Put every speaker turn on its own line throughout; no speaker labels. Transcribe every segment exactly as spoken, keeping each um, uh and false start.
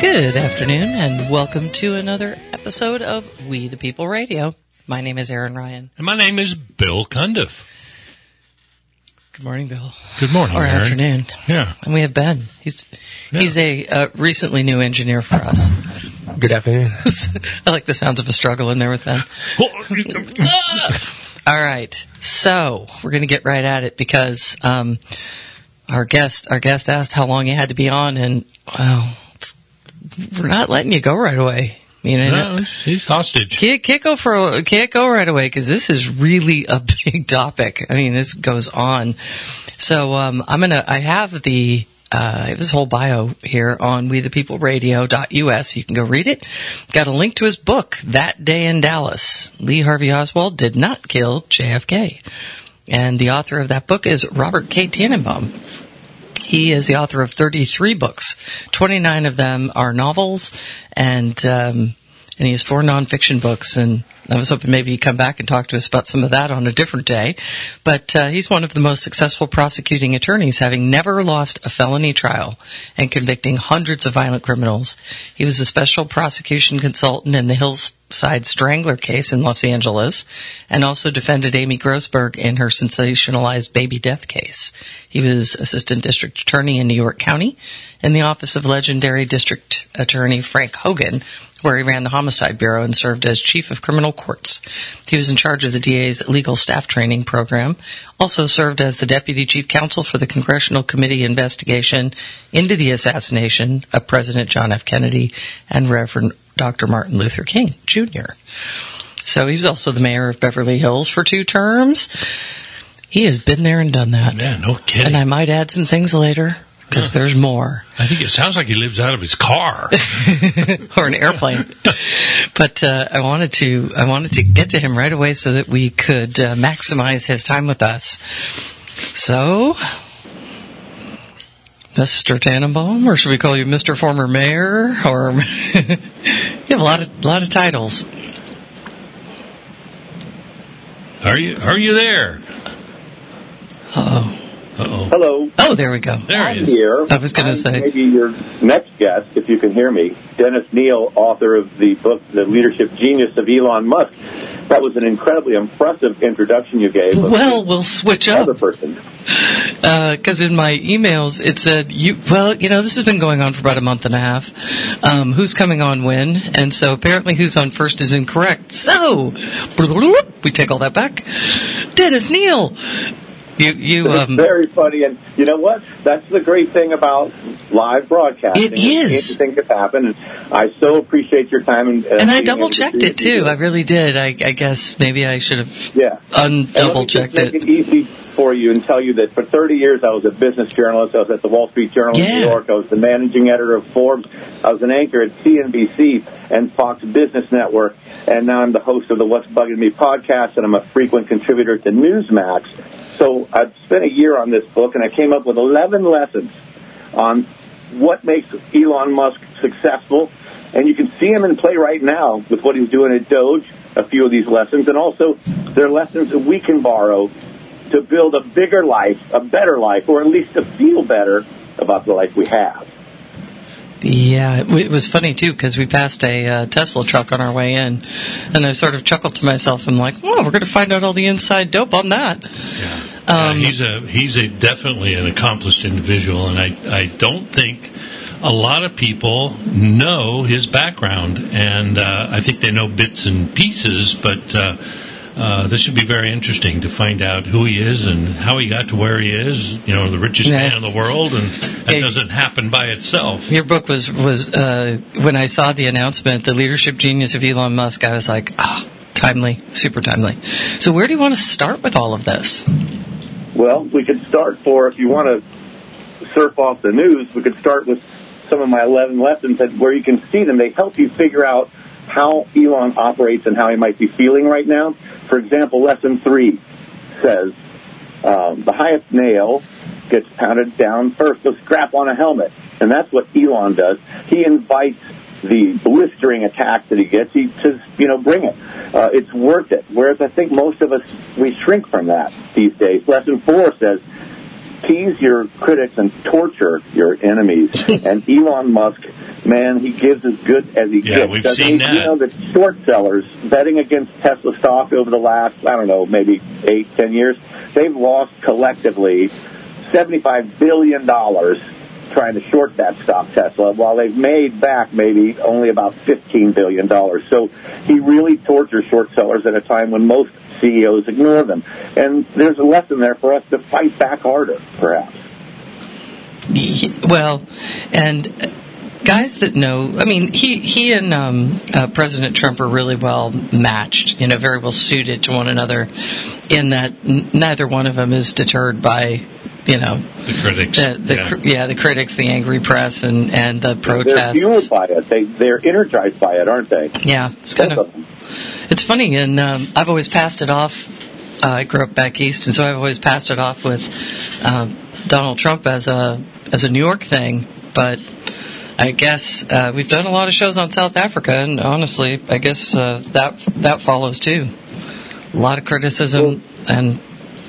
Good afternoon, and welcome to another episode of We the People Radio. My name is Aaron Ryan.
And my name is Bill Cundiff.
Good morning, Bill.
Good morning,
Or
Aaron.
afternoon.
Yeah.
And we have Ben. He's yeah. he's a uh, recently new engineer for us.
Good afternoon.
I like the sounds of a struggle in there with Ben. All right. So, we're going to get right at it because um, our guest our guest asked how long he had to be on, and, well, we're not letting you go right away. You know,
no, he's hostage.
Can't, can't go for can't go right away because this is really a big topic. I mean, this goes on. So um, I'm gonna. I have the uh, his whole bio here on we the people radio dot U S. You can go read it. Got a link to his book, That Day in Dallas. Lee Harvey Oswald did not kill J F K, and the author of that book is Robert K. Tannenbaum. He is the author of thirty-three books. twenty-nine of them are novels, and um, and he has four nonfiction books. And I was hoping maybe he'd come back and talk to us about some of that on a different day. But uh, he's one of the most successful prosecuting attorneys, having never lost a felony trial and convicting hundreds of violent criminals. He was a special prosecution consultant in the Hillside Strangler case in Los Angeles, and also defended Amy Grossberg in her sensationalized baby death case. He was assistant district attorney in New York County in the office of legendary district attorney Frank Hogan, where he ran the homicide bureau and served as chief of criminal courts. He was in charge of the D A's legal staff training program, also served as the deputy chief counsel for the Congressional Committee investigation into the assassination of President John F. Kennedy and Reverend Doctor Martin Luther King, Junior So he was also the mayor of Beverly Hills for two terms. He has been there and done that.
Yeah, no kidding.
And I might add some things later, because yeah. there's more.
I think it sounds like he lives out of his car.
Or an airplane. But uh, I wanted to I wanted to get to him right away so that we could uh, maximize his time with us. So, Mister Tannenbaum, or should we call you Mister Former Mayor? Or you have a lot of lot of titles.
Are you Are you there?
Uh-oh.
Uh-oh.
Hello.
Oh, there we go.
There
I'm
he is.
Here.
I was going to say.
Maybe your next guest, if you can hear me, Dennis Neal, author of the book, The Leadership Genius of Elon Musk. That was an incredibly impressive introduction you gave.
Well, we'll switch up.
Other person.
Because uh, in my emails, it said, you, well, you know, this has been going on for about a month and a half. Um, who's coming on when? And so apparently who's on first is incorrect. So, we take all that back. Dennis Neal. You, you,
it's
um,
very funny, and you know what? That's the great thing about live broadcasting.
It is.
Interesting things happen, and I so appreciate your time. And, uh,
and I double-checked it, too. I really did. I, I guess maybe I should have
yeah.
undouble-checked it.
Make it easy for you and tell you that for thirty years I was a business journalist. I was at the Wall Street Journal
yeah.
in New York. I was the managing editor of Forbes. I was an anchor at C N B C and Fox Business Network, and now I'm the host of the What's Bugging Me podcast, and I'm a frequent contributor to Newsmax. So I've spent a year on this book, and I came up with eleven lessons on what makes Elon Musk successful. And you can see him in play right now with what he's doing at Doge, a few of these lessons. And also, they're lessons that we can borrow to build a bigger life, a better life, or at least to feel better about the life we have.
Yeah, it was funny, too, because we passed a uh, Tesla truck on our way in, and I sort of chuckled to myself. I'm like, oh, we're going to find out all the inside dope on that.
Yeah,
um,
yeah he's a he's a definitely an accomplished individual, and I, I don't think a lot of people know his background, and uh, I think they know bits and pieces, but uh, uh, this should be very interesting to find out who he is and how he got to where he is, you know, the richest
yeah.
man in the world, and that yeah. doesn't happen by itself.
Your book was, was uh, when I saw the announcement, The Leadership Genius of Elon Musk, I was like, ah, oh, timely, super timely. So where do you want to start with all of this?
Well, we could start for, if you want to surf off the news, we could start with some of my eleven lessons that where you can see them. They help you figure out how Elon operates and how he might be feeling right now. For example, lesson three says, um, the highest nail gets pounded down first. So strap on a helmet. And that's what Elon does. He invites the blistering attack that he gets. He says, you know, bring it. Uh, it's worth it. Whereas I think most of us, we shrink from that these days. Lesson four says, tease your critics and torture your enemies. And Elon Musk, man, he gives as good as he
yeah,
gets.
we've
Doesn't
seen
he?
that.
You know, the short sellers betting against Tesla stock over the last, I don't know, maybe eight, ten years, they've lost collectively seventy-five billion dollars trying to short that stock, Tesla, while they've made back maybe only about fifteen billion dollars. So he really tortures short sellers at a time when most C E Os ignore them. And there's a lesson there for us to fight back harder, perhaps.
Well, and guys that know, I mean, he he and um, uh, President Trump are really well matched, you know, very well suited to one another in that n- neither one of them is deterred by, you know,
the critics.
The, the,
yeah.
Cr- yeah, the critics, the angry press, and, and the protests.
They're fueled by it. They, they're energized by it, aren't they?
Yeah, it's kind of, it's funny, and um, I've always passed it off. Uh, I grew up back east, and so I've always passed it off with um, Donald Trump as a as a New York thing. But I guess uh, we've done a lot of shows on South Africa, and honestly, I guess uh, that that follows too. A lot of criticism, well, and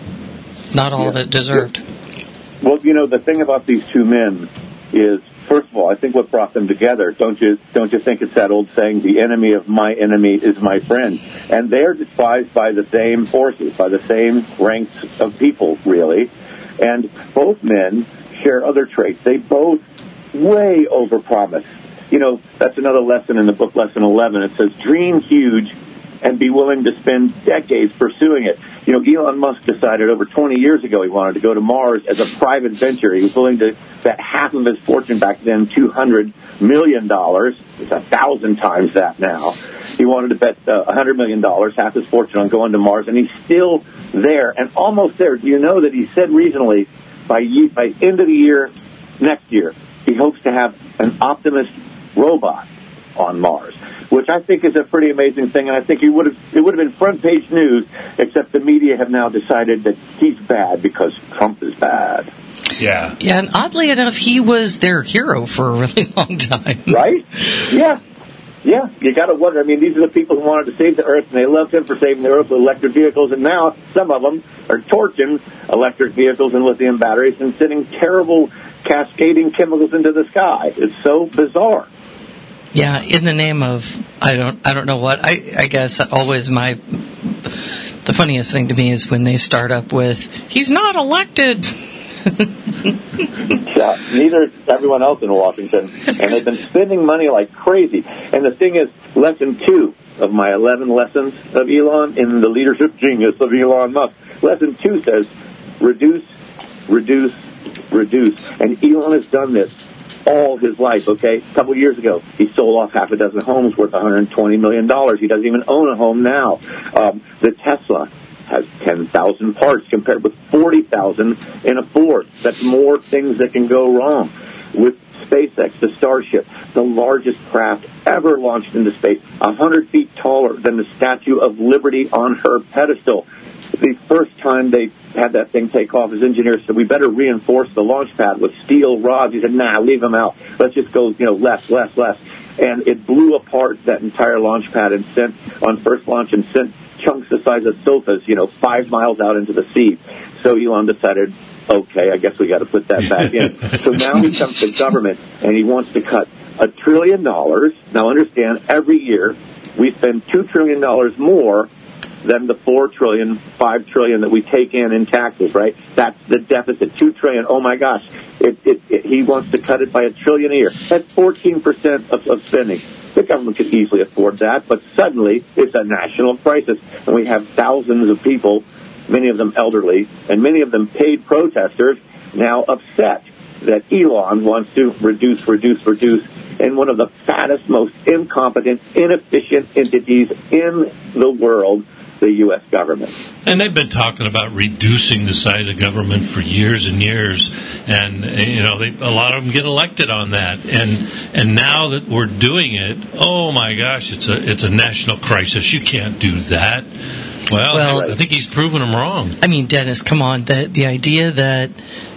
not all yeah. of it deserved.
Well, you know, the thing about these two men is, first of all, I think what brought them together, don't you don't you think it's that old saying, the enemy of my enemy is my friend? And they're despised by the same forces, by the same ranks of people, really. And both men share other traits. They both way overpromise. You know, that's another lesson in the book, Lesson eleven. It says, dream huge and be willing to spend decades pursuing it. You know, Elon Musk decided over twenty years ago he wanted to go to Mars as a private venture. He was willing to bet half of his fortune back then, two hundred million dollars. It's a thousand times that now. He wanted to bet uh, one hundred million dollars, half his fortune, on going to Mars, and he's still there and almost there. Do you know that he said recently, by, by end of the year, next year, he hopes to have an Optimus robot on Mars, which I think is a pretty amazing thing, and I think he would have it would have been front page news, except the media have now decided that he's bad because Trump is bad.
Yeah.
Yeah, and oddly enough, he was their hero for a really long time.
Right? Yeah. Yeah, you got to wonder. I mean, these are the people who wanted to save the Earth, and they loved him for saving the Earth with electric vehicles, and now some of them are torching electric vehicles and lithium batteries and sending terrible cascading chemicals into the sky. It's so bizarre.
Yeah, in the name of I don't I don't know what. I I guess always my the funniest thing to me is when they start up with he's not elected.
Yeah, neither is everyone else in Washington, and they've been spending money like crazy. And the thing is, lesson two of my eleven lessons of Elon in the leadership genius of Elon Musk. Lesson two says, reduce, reduce, reduce. And Elon has done this all his life, okay? A couple of years ago, he sold off half a dozen homes worth one hundred twenty million dollars. He doesn't even own a home now. Um, the Tesla has ten thousand parts compared with forty thousand in a Ford. That's more things that can go wrong. With SpaceX, the Starship, the largest craft ever launched into space, one hundred feet taller than the Statue of Liberty on her pedestal. The first time they had that thing take off, his engineers said, we better reinforce the launch pad with steel rods. He said, nah, leave them out. Let's just go, you know, less, less, less. And it blew apart that entire launch pad and sent, on first launch, and sent chunks the size of sofas, you know, five miles out into the sea. So Elon decided, okay, I guess we got to put that back in. So now he comes to government, and he wants to cut a trillion dollars. Now understand, every year we spend two trillion dollars more than the four trillion, five trillion that we take in in taxes, right? That's the deficit, two trillion. Oh my gosh, it, it, it, he wants to cut it by a trillion a year. That's fourteen percent of, of spending. The government could easily afford that, but suddenly it's a national crisis, and we have thousands of people, many of them elderly, and many of them paid protesters, now upset that Elon wants to reduce, reduce, reduce, in one of the fattest, most incompetent, inefficient entities in the world, the U S government.
And they've been talking about reducing the size of government for years and years, and you know, they, a lot of them get elected on that. And and now that we're doing it, oh my gosh, it's a it's a national crisis. You can't do that. Well, well I think he's proven them wrong.
I mean, Dennis, come on. The the idea that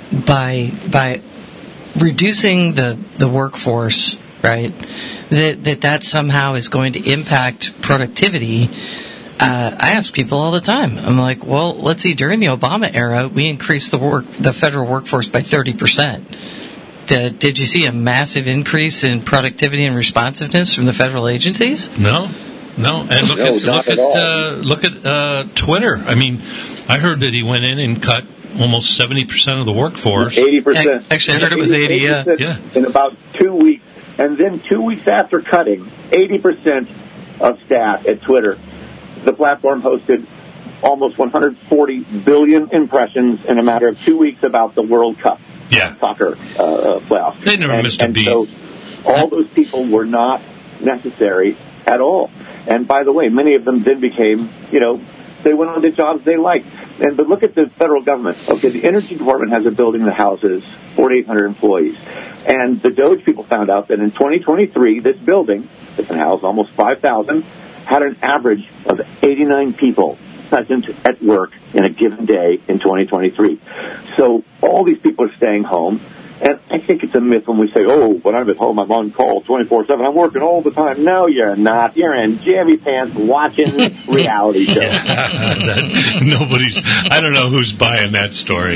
by by reducing the the workforce, right, that that that somehow is going to impact productivity. Uh, I ask people all the time. I'm like, well, let's see. During the Obama era, we increased the work, the federal workforce by thirty percent. Did, did you see a massive increase in productivity and responsiveness from the federal agencies?
No, no. And look
No,
at
not
look
at
at
all.
uh, look at uh, Twitter. I mean, I heard that he went in and cut almost seventy percent of the workforce.
eighty percent.
Actually, I heard it was eighty. Yeah,
Yeah.
In about two weeks. And then two weeks after cutting, eighty percent of staff at Twitter, the platform hosted almost one hundred forty billion impressions in a matter of two weeks about the World Cup
Yeah.
soccer uh, playoffs.
They never
and,
missed a
and
beat.
So all those people were not necessary at all. And by the way, many of them then became, you know, they went on to jobs they liked. And but look at the federal government. Okay, the Energy Department has a building that houses forty-eight hundred employees. And the Doge people found out that in twenty twenty-three, this building, that can house almost five thousand, had an average of eighty-nine people present at work in a given day in twenty twenty-three. So all these people are staying home. And I think it's a myth when we say, oh, when I'm at home, I'm on call twenty-four seven. I'm working all the time. No, you're not. You're in jammy pants watching reality shows.
That, nobody's. I don't know who's buying that story.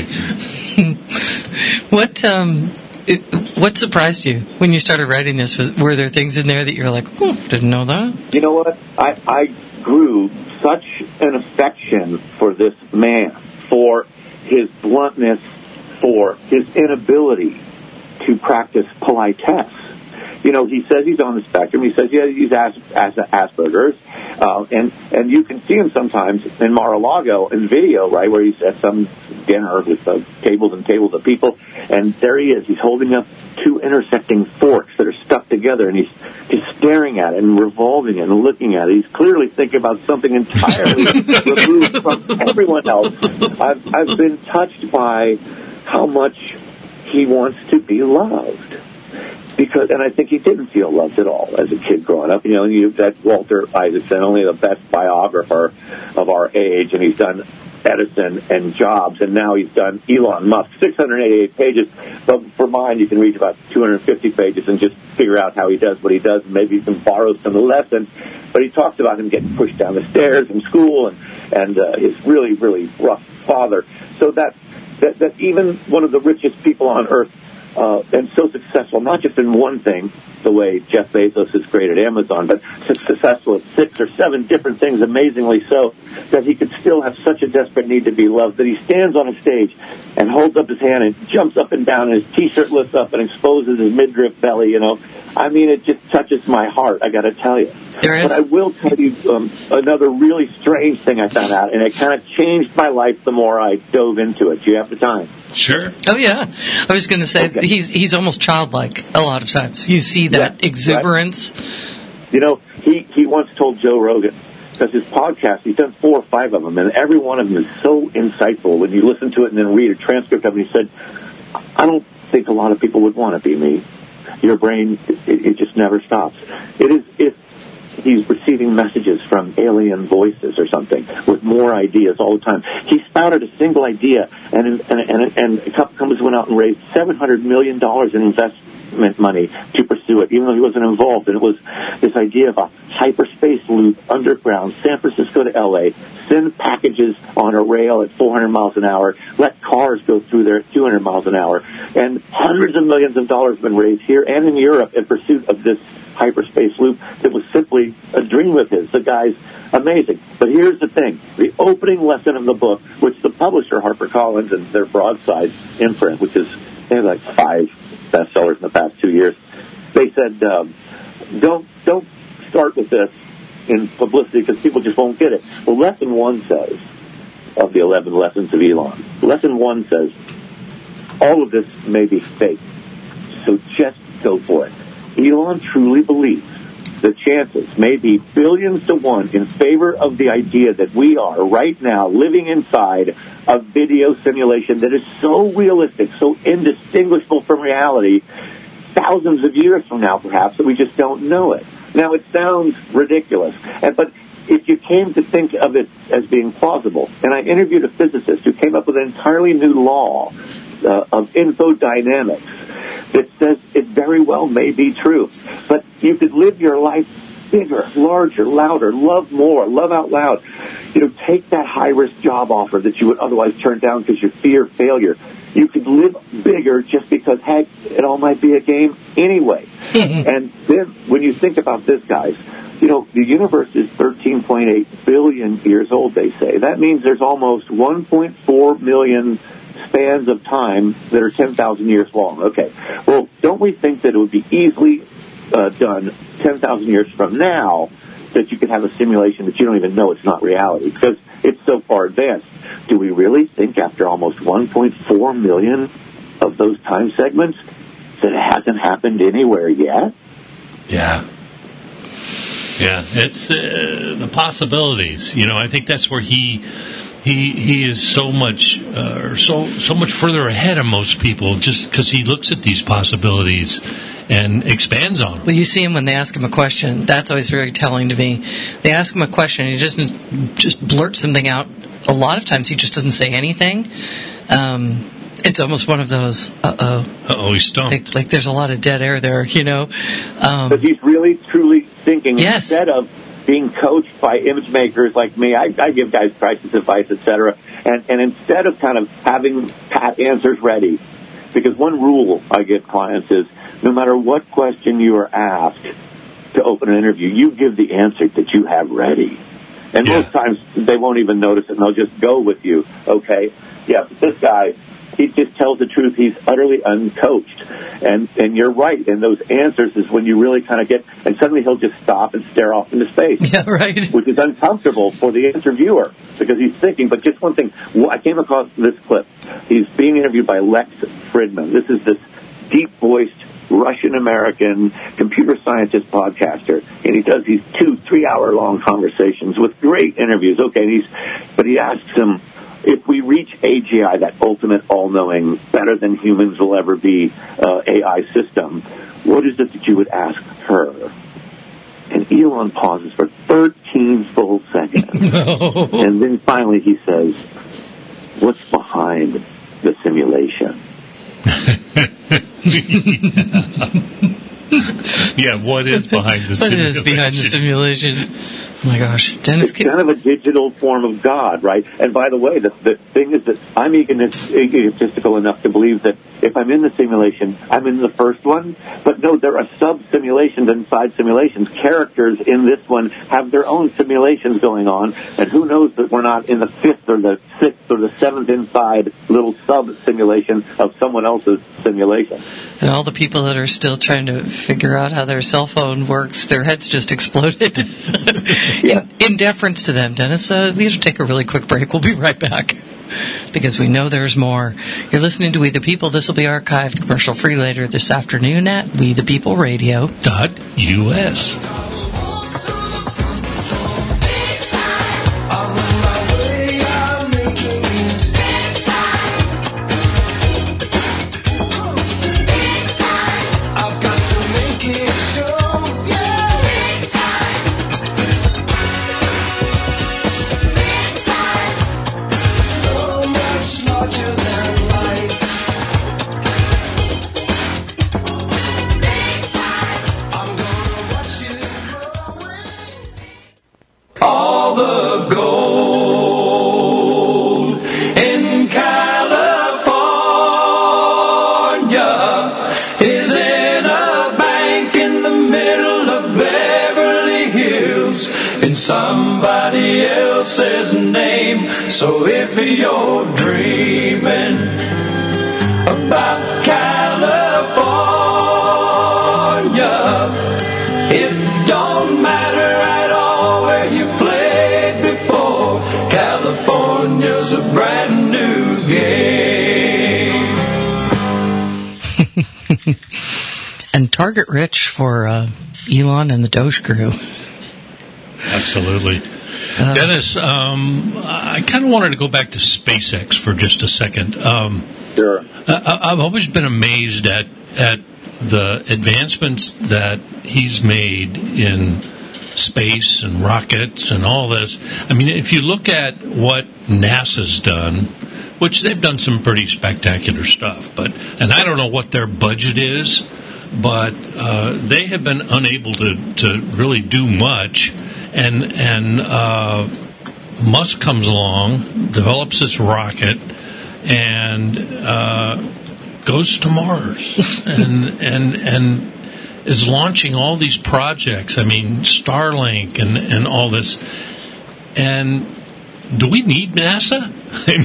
What um, it, what surprised you when you started writing this? Was, were there things in there that you were like, oh, didn't know that?
You know what? I, I grew such an affection for this man, for his bluntness, for his inability to practice politesse. You know, he says he's on the spectrum. He says, yeah, he's As, As, Asperger's. Uh, and, and you can see him sometimes in Mar-a-Lago in video, right, where he's at some dinner with uh, tables and tables of people. And there he is. He's holding up two intersecting forks that are stuck together, and he's just staring at it and revolving it and looking at it. He's clearly thinking about something entirely removed from everyone else. I've, I've been touched by how much he wants to be loved. Because, and I think he didn't feel loved at all as a kid growing up. You know, you that Walter Isaacson, only the best biographer of our age, and he's done Edison and Jobs, and now he's done Elon Musk, six hundred eighty-eight pages. But for mine, you can read about two hundred fifty pages and just figure out how he does what he does, and maybe you can borrow some lessons. But he talks about him getting pushed down the stairs in school, and and uh, his really, really rough father. So that, that that even one of the richest people on earth, Uh, and so successful, not just in one thing, the way Jeff Bezos is great at Amazon, but successful at six or seven different things, amazingly so, that he could still have such a desperate need to be loved, that he stands on a stage and holds up his hand and jumps up and down, and his T-shirt lifts up and exposes his midriff belly, you know. I mean, it just touches my heart, I got to tell you.
There is.
But I will tell you um, another really strange thing I found out, and it kind of changed my life the more I dove into it. Do you have the time?
Sure.
Oh yeah, I was going to say
Okay.
he's he's almost childlike a lot of times. You see that
Yeah,
exuberance.
Right. You know, he, he once told Joe Rogan, because his podcast, he's done four or five of them, and every one of them is so insightful when you listen to it and then read a transcript of it. He said, I don't think a lot of people would want to be me. Your brain, it, it just never stops. It is if he's receiving messages from alien voices or something with more ideas all the time. He spouted a single idea, and and and, and a couple companies went out and raised seven hundred million dollars in investment money to pursue it, even though he wasn't involved. And it was this idea of a hyperspace loop underground, San Francisco to L A, send packages on a rail at four hundred miles an hour, let cars go through there at two hundred miles an hour. And hundreds of millions of dollars have been raised here and in Europe in pursuit of this hyperspace loop that was simply a dream of his. The guy's amazing. But here's the thing. The opening lesson of the book, which the publisher, HarperCollins, and their broadside imprint, which is, they have like five bestsellers in the past two years, they said, um, don't, don't start with this in publicity because people just won't get it. Well, lesson one says, of the eleven lessons of Elon, lesson one says, all of this may be fake, so just go for it. Elon truly believes the chances may be billions to one in favor of the idea that we are right now living inside a video simulation that is so realistic, so indistinguishable from reality, thousands of years from now perhaps, that we just don't know it. Now, it sounds ridiculous, and, but if you came to think of it as being plausible, and I interviewed a physicist who came up with an entirely new law uh, of infodynamics that says it very well may be true. But you could live your life bigger, larger, louder, love more, love out loud. You know, take that high-risk job offer that you would otherwise turn down because you fear failure. You could live bigger just because, heck, it all might be a game anyway. And then when you think about this, guys, you know, the universe is thirteen point eight billion years old, they say. That means there's almost one point four million spans of time that are ten thousand years long. Okay. Well, don't we think that it would be easily uh, done ten thousand years from now that you could have a simulation that you don't even know it's not reality because it's so far advanced? Do we really think after almost one point four million of those time segments that it hasn't happened anywhere yet?
Yeah. Yeah, it's uh, the possibilities. You know, I think that's where he he he is so much uh, so so much further ahead of most people, just because he looks at these possibilities and expands on them.
Well, you see him when they ask him a question. That's always very telling to me. They ask him a question, and he just just blurts something out. A lot of times, he just doesn't say anything. Um, it's almost one of those, uh-oh.
Uh-oh, he's stumped.
Like, like there's a lot of dead air there, you know. Um,
but he's really, truly thinking
yes.
instead of being coached by image makers like me. I, I give guys crisis advice, et cetera. And, and instead of kind of having pat answers ready, because one rule I give clients is no matter what question you are asked to open an interview, you give the answer that you have ready. And yeah. most times they won't even notice it, and they'll just go with you. Okay, yeah, but this guy, he just tells the truth. He's utterly uncoached. And and you're right. And those answers is when you really kind of get, and suddenly he'll just stop and stare off into space.
Yeah, right.
Which is uncomfortable for the interviewer because he's thinking. But just one thing, I came across this clip. He's being interviewed by Lex Fridman. This is this deep-voiced Russian-American computer scientist podcaster, and he does these two, three-hour-long conversations with great interviews. Okay, and he's, but he asks him, if we reach A G I, that ultimate all-knowing, better than humans will ever be uh, A I system, what is it that you would ask her? And Elon pauses for thirteen full seconds. No. And then finally he says, what's behind the simulation?
Yeah, what is behind the
what
simulation?
What is behind the simulation? Oh my gosh, Dennis.
It's kind of a digital form of God, right? And by the way, the, the thing is that I'm egotistical enough to believe that if I'm in the simulation, I'm in the first one. But no, there are sub-simulations inside simulations. Characters in this one have their own simulations going on, and who knows that we're not in the fifth or the sixth or the seventh inside little sub-simulation of someone else's simulation.
And all the people that are still trying to figure out how their cell phone works, their heads just exploded.
Yeah.
In, in deference to them, Dennis, uh, we have to take a really quick break. We'll be right back because we know there's more. You're listening to We the People. This will be archived commercial-free later this afternoon at we the people radio
dot U S.
Somebody else's name. So if you're dreaming about California, it don't matter at all where you played before. California's a brand new game.
And target rich for uh, Elon and the Doge crew.
Absolutely. Uh, Dennis, um, I kind of wanted to go back to SpaceX for just a second. Um,
sure.
I, I've always been amazed at, at the advancements that he's made in space and rockets and all this. I mean, if you look at what NASA's done, which they've done some pretty spectacular stuff, but and I don't know what their budget is, but uh, they have been unable to, to really do much. And and uh, Musk comes along, develops this rocket, and uh, goes to Mars, and and and is launching all these projects. I mean, Starlink and, and all this. And do we need NASA? I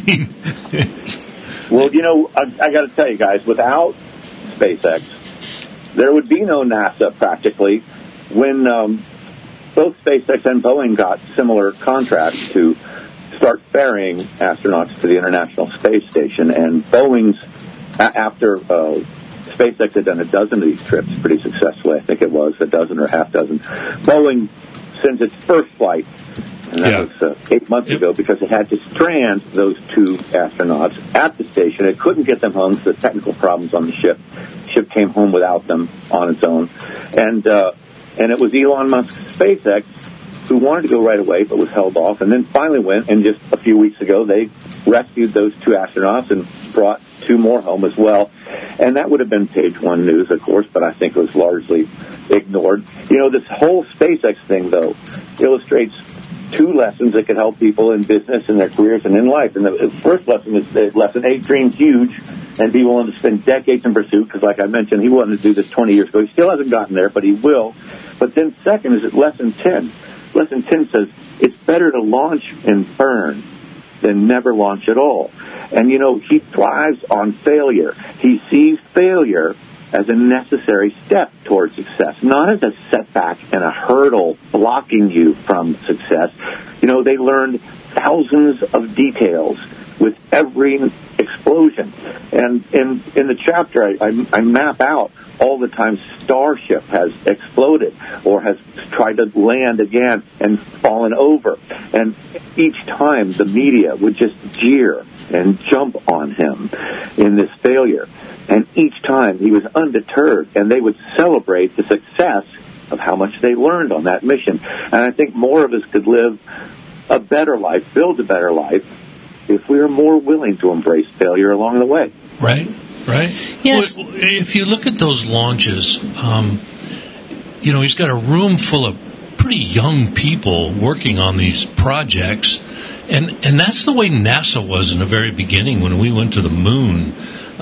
mean,
well, you know, I, I got to tell you guys, without SpaceX, there would be no NASA practically. When um, both SpaceX and Boeing got similar contracts to start ferrying astronauts to the International Space Station, and Boeing's, after uh, SpaceX had done a dozen of these trips pretty successfully, I think it was a dozen or half dozen, Boeing sends its first flight, and that
yeah.
was uh, eight months
yep.
ago, because it had to strand those two astronauts at the station. It couldn't get them home because of technical problems on the ship. The ship came home without them on its own. And uh, and it was Elon Musk's SpaceX who wanted to go right away but was held off, and then finally went, and just a few weeks ago they rescued those two astronauts and brought two more home as well. And that would have been page one news, of course, but I think it was largely ignored. You know, this whole SpaceX thing, though, illustrates two lessons that could help people in business, in their careers, and in life. And the first lesson is that lesson eight, dream huge, and be willing to spend decades in pursuit, because like I mentioned, he wanted to do this twenty years ago. He still hasn't gotten there, but he will. But then second is that lesson ten. Lesson ten says it's better to launch and burn than never launch at all. And, you know, he thrives on failure. He sees failure as a necessary step towards success, not as a setback and a hurdle blocking you from success. You know, they learned thousands of details with every explosion. And in, in the chapter, I, I, I map out all the times Starship has exploded or has tried to land again and fallen over. And each time the media would just jeer and jump on him in this failure. And each time he was undeterred, and they would celebrate the success of how much they learned on that mission. And I think more of us could live a better life, build a better life, if we were more willing to embrace failure along the way.
Right, right.
Yes.
Well, if you look at those launches, um, you know, he's got a room full of pretty young people working on these projects. And and that's the way NASA was in the very beginning when we went to the moon.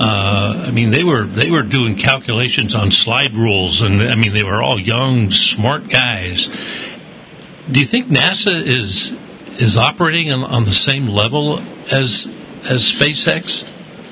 Uh, I mean, they were they were doing calculations on slide rules, and I mean, they were all young, smart guys. Do you think NASA is is operating on, on the same level as as SpaceX?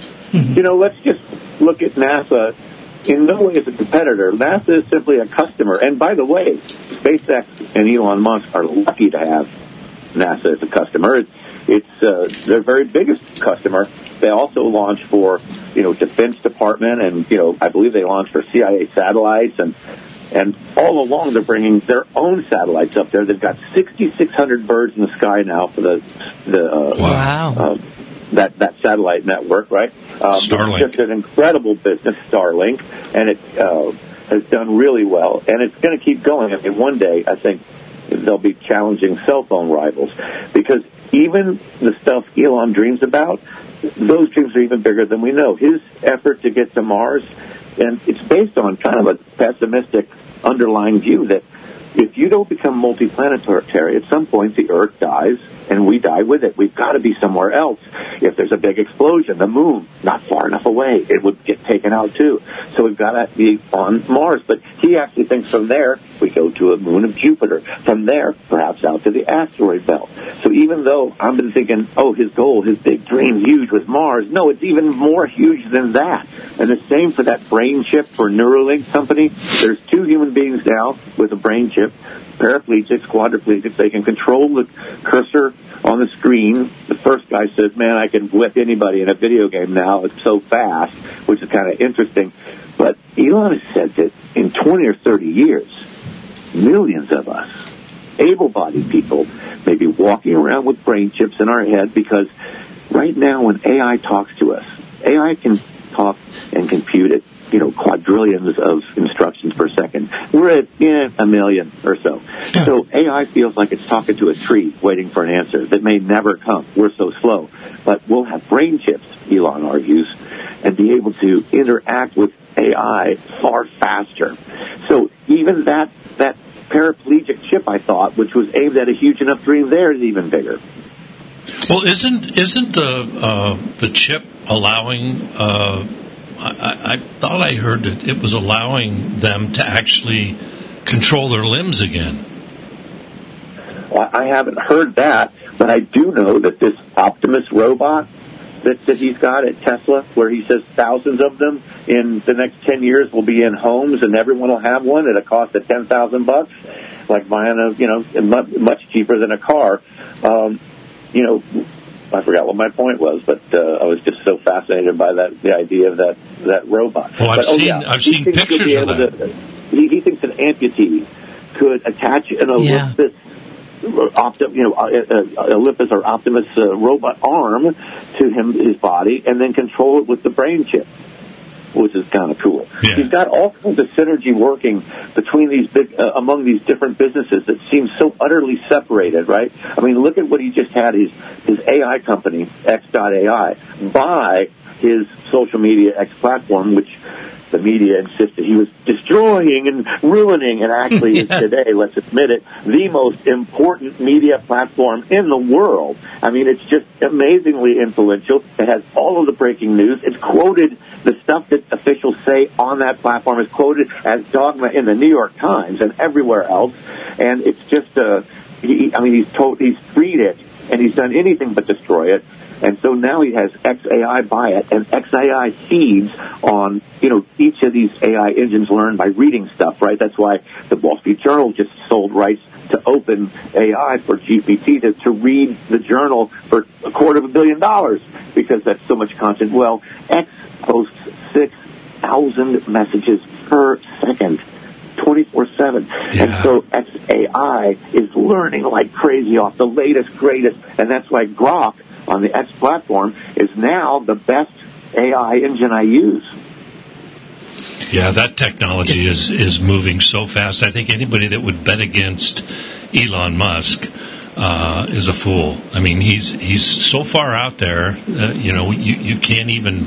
You know, let's just look at NASA. In no way as a competitor. NASA is simply a customer. And by the way, SpaceX and Elon Musk are lucky to have NASA as a customer. It's, it's uh, their very biggest customer. They also launch for, you know, Defense Department, and, you know, I believe they launch for C I A satellites, and and all along they're bringing their own satellites up there. They've got sixty-six hundred birds in the sky now for the the uh,
wow.
uh, that that satellite network, right? Um,
Starlink.
It's just an incredible business, Starlink, and it uh, has done really well, and it's going to keep going. I mean, one day I think they'll be challenging cell phone rivals, because even the stuff Elon dreams about, those dreams are even bigger than we know. His effort to get to Mars, and it's based on kind of a pessimistic underlying view that if you don't become multiplanetary, at some point the Earth dies and we die with it. We've got to be somewhere else. If there's a big explosion, the moon, not far enough away, it would get taken out too. So we've got to be on Mars. But he actually thinks from there, we go to a moon of Jupiter. From there, perhaps out to the asteroid belt. So even though I've been thinking, oh, his goal, his big dream, huge was Mars, no, it's even more huge than that. And the same for that brain chip for Neuralink company. There's two human beings now with a brain chip, paraplegics, quadriplegics. They can control the cursor on the screen. The first guy says, man, I can whip anybody in a video game now. It's so fast, which is kind of interesting. But Elon has said that in twenty or thirty years, millions of us, able-bodied people, may be walking around with brain chips in our head, because right now when A I talks to us, A I can talk and compute it, you know, quadrillions of instructions per second. We're at yeah, a million or so. So A I feels like it's talking to a tree waiting for an answer that may never come. We're so slow. But we'll have brain chips, Elon argues, and be able to interact with A I far faster. So even that that paraplegic chip, I thought, which was aimed at a huge enough dream there, is even bigger.
Well, isn't isn't the uh, the chip allowing? Uh, I, I thought I heard that it was allowing them to actually control their limbs again.
Well, I haven't heard that, but I do know that this Optimus robot that, that he's got at Tesla, where he says thousands of them in the next ten years will be in homes, and everyone will have one at a cost of ten thousand bucks, like buying a you know much cheaper than a car. Um, you know, I forgot what my point was, but uh, I was just so fascinated by that the idea of that that robot.
Well, I've
but, oh,
seen
yeah,
I've seen pictures of that.
To, he, he thinks an amputee could attach an Olympus. Yeah. Optim, you know, uh, uh, Olympus or Optimus uh, robot arm to him, his body, and then control it with the brain chip, which is kind of cool.
Yeah.
He's got all kinds of synergy working between these big, uh, among these different businesses that seem so utterly separated, right? I mean, look at what he just had his his A I company, X dot A I, buy his social media X platform, which the media insisted he was destroying and ruining, and actually yeah. is today, let's admit it, the most important media platform in the world. I mean, it's just amazingly influential. It has all of the breaking news. It's quoted, the stuff that officials say on that platform is quoted as dogma in the New York Times and everywhere else. And it's just, uh, he, I mean, he's told, he's freed it, and he's done anything but destroy it. And so now he has X A I buy it, and X A I feeds on, you know, each of these A I engines learn by reading stuff, right? That's why the Wall Street Journal just sold rights to Open A I for G P T to, to read the journal for a quarter of a billion dollars, because that's so much content. Well, X posts six thousand messages per second. twenty-four seven. Yeah. And so X A I is learning like crazy off the latest, greatest, and that's why Grok on the X platform is now the best A I engine I use.
Yeah, that technology is, is moving so fast. I think anybody that would bet against Elon Musk uh, is a fool. I mean, he's he's so far out there, uh, you know, you, you can't even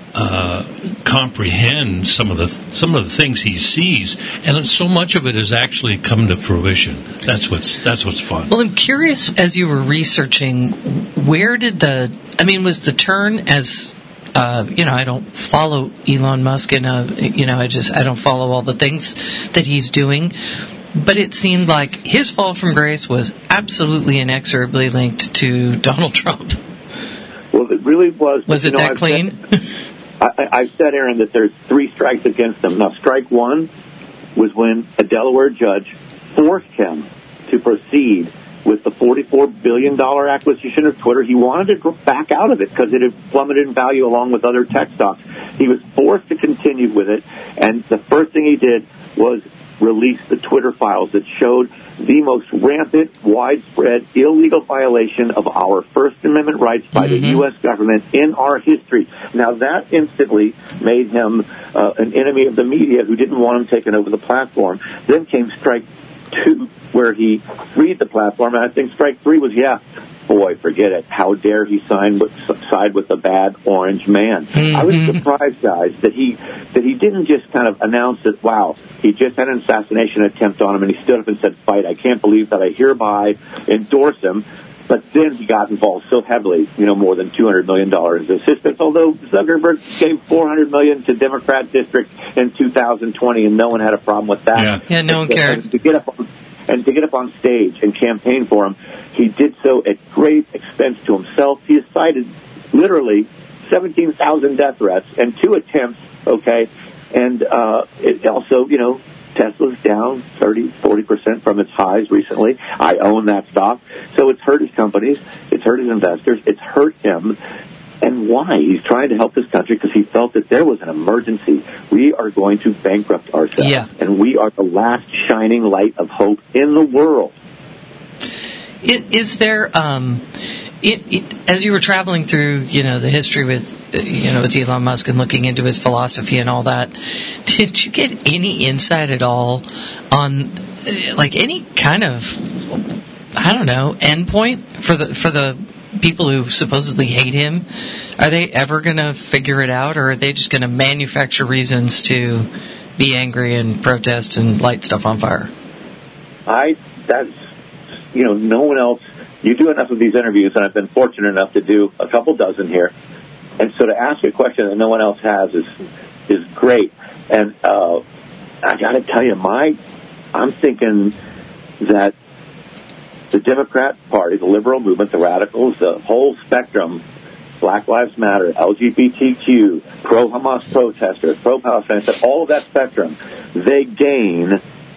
uh, comprehend some of the some of the things he sees, and so much of it has actually come to fruition. That's what's that's what's fun.
Well, I'm curious, as you were researching, where did the I mean, was the turn as uh, you know, I don't follow Elon Musk, and uh, you know, I just I don't follow all the things that he's doing. But it seemed like his fall from grace was absolutely inexorably linked to Donald Trump.
Well, it really was.
Was it
know,
that
I've
clean?
Said, I, I've said, Aaron, that there's three strikes against him. Now, strike one was when a Delaware judge forced him to proceed with the forty-four billion dollars acquisition of Twitter. He wanted to back out of it because it had plummeted in value along with other tech stocks. He was forced to continue with it, and the first thing he did was release the Twitter files that showed the most rampant, widespread, illegal violation of our First Amendment rights by mm-hmm. the U S government in our history. Now, that instantly made him uh, an enemy of the media who didn't want him taking over the platform. Then came strike two, where he freed the platform, and I think strike three was, yeah, boy, forget it. How dare he sign with, side with the bad orange man? Mm-hmm. I was surprised, guys, that he that he didn't just kind of announce that, wow, he just had an assassination attempt on him, and he stood up and said, fight. I can't believe that I hereby endorse him. But then he got involved so heavily, you know, more than two hundred million dollars assistance, although Zuckerberg gave four hundred million dollars to Democrat districts in two thousand twenty, and no one had a problem with that.
Yeah, yeah no one cared.
To get up on, and to get up on stage and campaign for him, he did so at great expense to himself. He has cited literally seventeen thousand death threats and two attempts, okay? And uh, it also, you know, Tesla's down thirty, forty percent from its highs recently. I own that stock. So it's hurt his companies. It's hurt his investors. It's hurt him. And why? He's trying to help this country because he felt that there was an emergency. We are going to bankrupt ourselves.
Yeah.
And we are the last shining light of hope in the world.
It, is there, um, it, it, as you were traveling through, you know, the history with, you know, with Elon Musk and looking into his philosophy and all that, did you get any insight at all on, like, any kind of, I don't know, endpoint for the for the people who supposedly hate him, are they ever going to figure it out, or are they just going to manufacture reasons to be angry and protest and light stuff on fire?
I, that's, you know, no one else, you do enough of these interviews, and I've been fortunate enough to do a couple dozen here, and so to ask a question that no one else has is is great. And uh, I got to tell you, my, I'm thinking that the Democrat Party, the liberal movement, the radicals, the whole spectrum, Black Lives Matter, L G B T Q, pro-Hamas protesters, pro-Palestine, all of that spectrum, they gain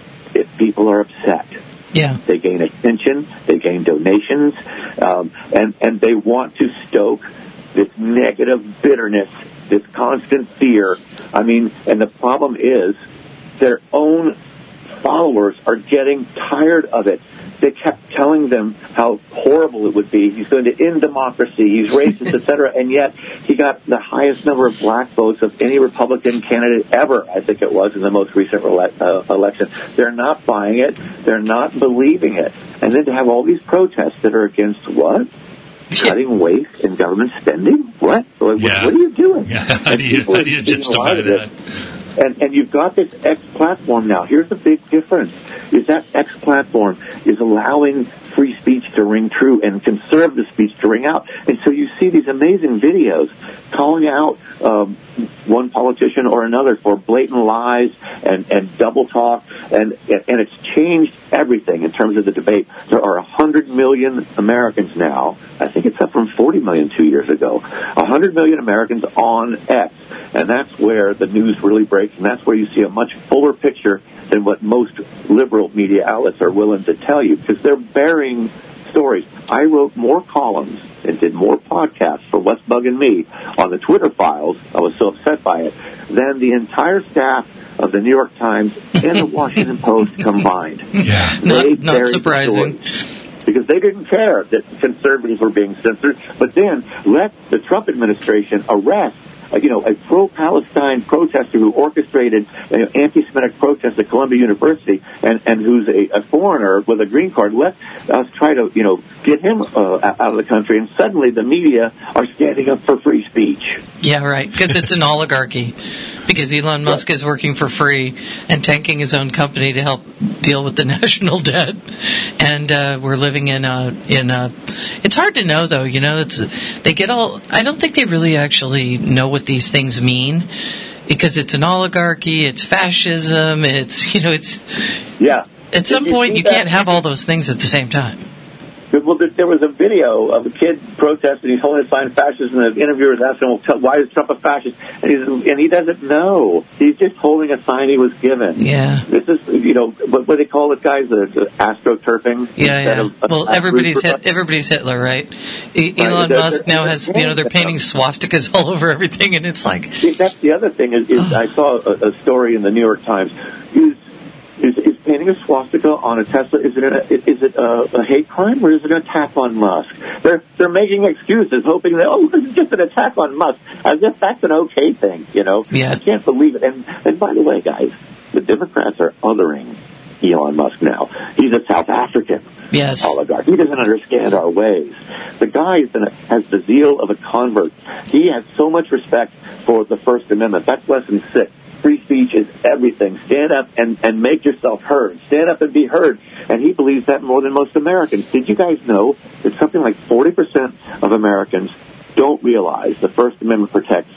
if people are upset.
Yeah.
They gain attention, they gain donations, um, and, and they want to stoke this negative bitterness, this constant fear. I mean, and the problem is their own followers are getting tired of it. They kept telling them how horrible it would be. He's going to end democracy. He's racist, et cetera. And yet he got the highest number of black votes of any Republican candidate ever, I think it was, in the most recent rele- uh, election. They're not buying it. They're not believing it. And then to have all these protests that are against what? Cutting waste in government spending? What? What,
yeah.
what are you doing?
Yeah. How do you, how do you justify that?
And, and you've got this X platform now. Here's the big difference, is that X platform is allowing free speech to ring true and conservative speech to ring out. And so you see these amazing videos calling out um, one politician or another for blatant lies and, and double talk, and, and it's changed everything in terms of the debate. There are one hundred million Americans now. I think it's up from forty million two years ago. one hundred million Americans on X. And that's where the news really breaks, and that's where you see a much fuller picture than what most liberal media outlets are willing to tell you, because they're burying stories. I wrote more columns and did more podcasts for What's Bugging Me on the Twitter files, I was so upset by it, than the entire staff of the New York Times and the Washington Post combined.
Yeah, not, not surprising.
Because they didn't care that conservatives were being censored, but then let the Trump administration arrest Uh, you know, a pro-Palestine protester who orchestrated an anti-Semitic protest at Columbia University and, and who's a, a foreigner with a green card. Let us try to, you know, get him uh, out of the country, and suddenly the media are standing up for free speech.
Yeah, right, because it's an oligarchy. Because Elon Musk is working for free and tanking his own company to help deal with the national debt, and uh, we're living in a in a. It's hard to know, though. You know, it's they get all. I don't think they really actually know what these things mean, because it's an oligarchy, it's fascism, it's you know, it's
yeah.
At some point, you can't have all those things at the same time.
Well, there was a video of a kid protesting. He's holding a sign, fascist, and the interviewer is asking him, well, why is Trump a fascist? And, he's, and he doesn't know. He's just holding a sign he was given.
Yeah.
This is, you know, what, what they call it, guys, the, the astroturfing.
Yeah, yeah. Of, well, everybody's hit, everybody's Hitler, right? E- right. Elon they're, Musk they're, now has, you know, they're painting swastikas all over everything, and it's like...
See, that's the other thing. Is, is I saw a, a story in the New York Times. Is, is, is painting a swastika on a Tesla, is it a, is it a, a hate crime, or is it an attack on Musk? They're they're making excuses, hoping that, oh, this is just an attack on Musk, as if that's an okay thing, you know?
Yeah.
I can't believe it. And, and by the way, guys, the Democrats are othering Elon Musk now. He's a South African
yes.
oligarch. He doesn't understand our ways. The guy is a, has the zeal of a convert. He has so much respect for the First Amendment. That's lesson six. Free speech is everything. Stand up and, and make yourself heard. Stand up and be heard. And he believes that more than most Americans. Did you guys know that something like forty percent of Americans don't realize the First Amendment protects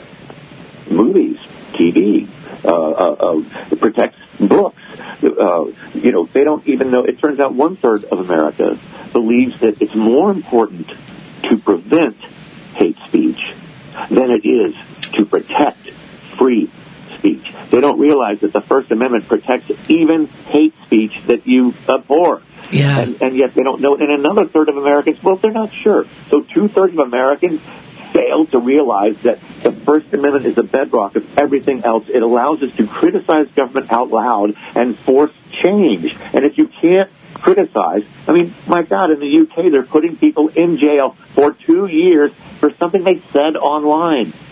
movies, T V, uh, uh, uh, it protects books. Uh, you know, they don't even know. It turns out one-third of America believes that it's more important to prevent hate speech than it is to protect free speech. They don't realize that the First Amendment protects even hate speech that you abhor.
Yeah.
And, and yet they don't know. And another third of Americans, well, they're not sure. So two-thirds of Americans fail to realize that the First Amendment is the bedrock of everything else. It allows us to criticize government out loud and force change. And if you can't criticize, I mean, my God, in the U K, they're putting people in jail for two years for something they said online.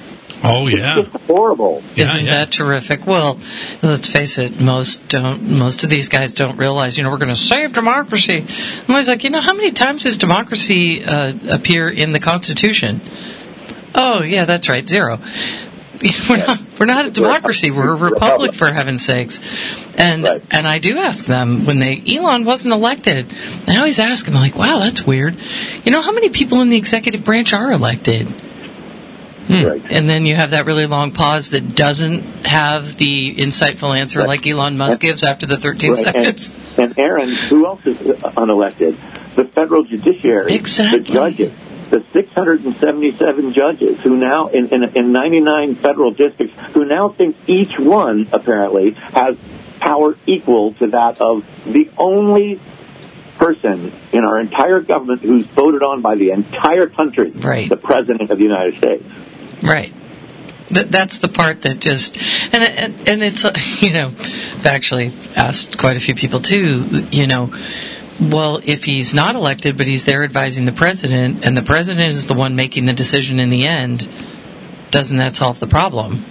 Oh, yeah.
It's just horrible.
Yeah,
Isn't
yeah.
that terrific? Well, let's face it, most don't. Most of these guys don't realize, you know, we're going to save democracy. I'm always like, you know, how many times does democracy uh, appear in the Constitution? Oh, yeah, that's right, zero. We're not, we're not a democracy. We're a republic, for heaven's sakes. And
Right.
and I do ask them when they Elon wasn't elected. I always ask them, like, wow, that's weird. You know, how many people in the executive branch are elected? Hmm.
Right.
And then you have that really long pause that doesn't have the insightful answer
Right.
like Elon Musk gives after the thirteen
Right.
seconds.
And, and Aaron, who else is unelected? The federal judiciary,
Exactly.
the judges, the six hundred seventy-seven judges who now, in, in, in ninety-nine federal districts, who now think each one, apparently, has power equal to that of the only person in our entire government who's voted on by the entire country,
Right.
the President of the United States.
Right. Th- that's the part that just, and and, and it's, uh, you know, I've actually asked quite a few people too, you know, well, if he's not elected, but he's there advising the president, and the president is the one making the decision in the end, doesn't that solve the problem?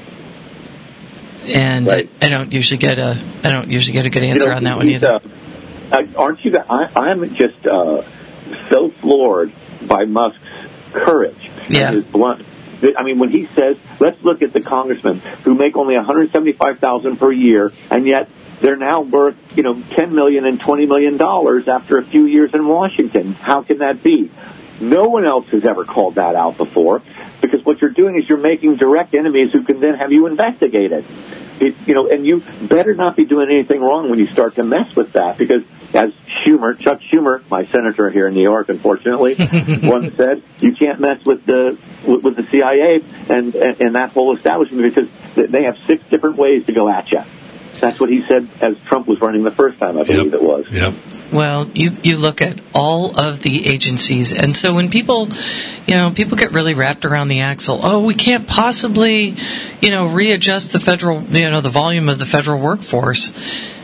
And
Right.
I, I don't usually get a, I don't usually get a good answer
You know,
on that one
he's,
either.
Uh, uh, aren't you? I, I'm just uh, so floored by Musk's courage.
Yeah.
And his blunt. I mean, when he says, "Let's look at the congressmen who make only one hundred seventy-five thousand dollars per year, and yet they're now worth, you know, ten million dollars and twenty million dollars after a few years in Washington. How can that be?" No one else has ever called that out before, because what you're doing is you're making direct enemies who can then have you investigated. It, you know, and you better not be doing anything wrong when you start to mess with that, because as Schumer, Chuck Schumer, my senator here in New York, unfortunately, once said, you can't mess with the with, with the C I A and, and and that whole establishment, because they have six different ways to go at you. That's what he said as Trump was running the first time, I believe
Yep.
it was.
Yep.
Well, you, you look at all of the agencies, and so when people, you know, people get really wrapped around the axle, oh, we can't possibly, you know, readjust the federal, you know, the volume of the federal workforce,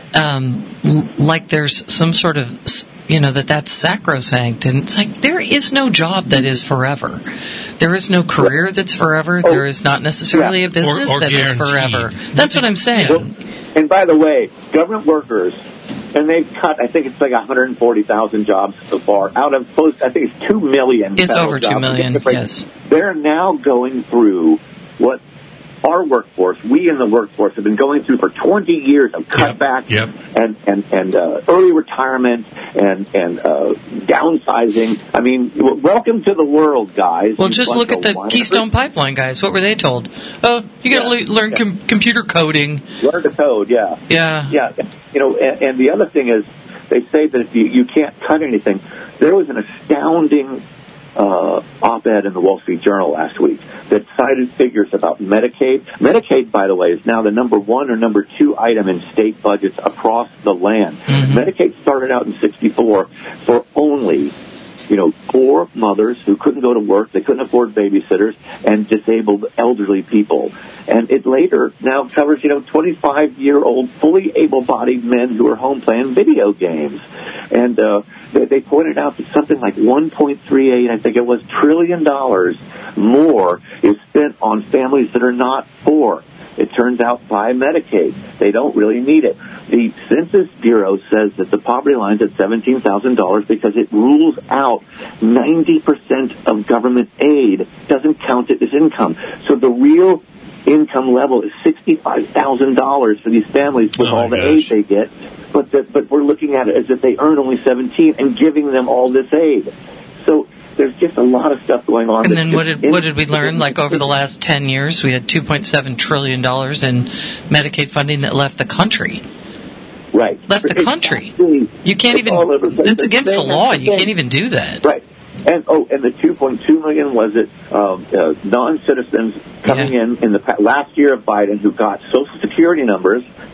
um, l- like there's some sort of, you know, that that's sacrosanct. And it's like, there is no job that is forever. There is no career that's forever. There is not necessarily a business
Or- or
that is
guaranteed.
forever. That's what I'm saying.
Well, and by the way, government workers, and they've cut, I think it's like one hundred forty thousand jobs so far, out of close, I think it's two million.
It's
federal
over two
jobs.
million, yes.
They're now going through what our workforce, we in the workforce, have been going through for twenty years of cutbacks
Yep.
and, and, and uh, early retirement and, and uh, downsizing. I mean, w- welcome to the world, guys.
Well,
You
just
bunch
look at
of
the
whiners.
Keystone Pipeline guys. What were they told? Oh, you got to
Yeah.
le- learn
Yeah.
com- computer coding.
Learn to code, yeah.
Yeah.
Yeah, you know, and, and the other thing is, they say that if you, you can't cut anything. There was an astounding uh, op-ed in the Wall Street Journal last week that cited figures about Medicaid. Medicaid, by the way, is now the number one or number two item in state budgets across the land.
Mm-hmm.
Medicaid started out in sixty-four for only, you know, poor mothers who couldn't go to work, they couldn't afford babysitters, and disabled elderly people. And it later now covers, you know, twenty-five-year-old fully able-bodied men who are home playing video games. And uh, they, they pointed out that something like one point three eight, I think it was, trillion dollars more is spent on families that are not poor. It turns out by Medicaid. They don't really need it. The Census Bureau says that the poverty line's at seventeen thousand dollars because it rules out ninety percent of government aid, doesn't count it as income. So the real income level is sixty-five thousand dollars for these families with
Oh,
all the
gosh.
aid they get. But the, but we're looking at it as if they earn only seventeen and giving them all this aid. So there's just a lot of stuff going on.
And
that's
then what
just
did what did we
in-
learn? Like over the last ten years, we had two point seven trillion dollars in Medicaid funding that left the country.
Right.
Left the country.
Exactly.
You can't
It's all over
even.
the place.
It's against the
Same
law.
thing.
You can't even do that.
Right. And oh, and the two point two million was it um, uh, non-citizens coming
Yeah.
in in the pa- last year of Biden who got Social Security numbers,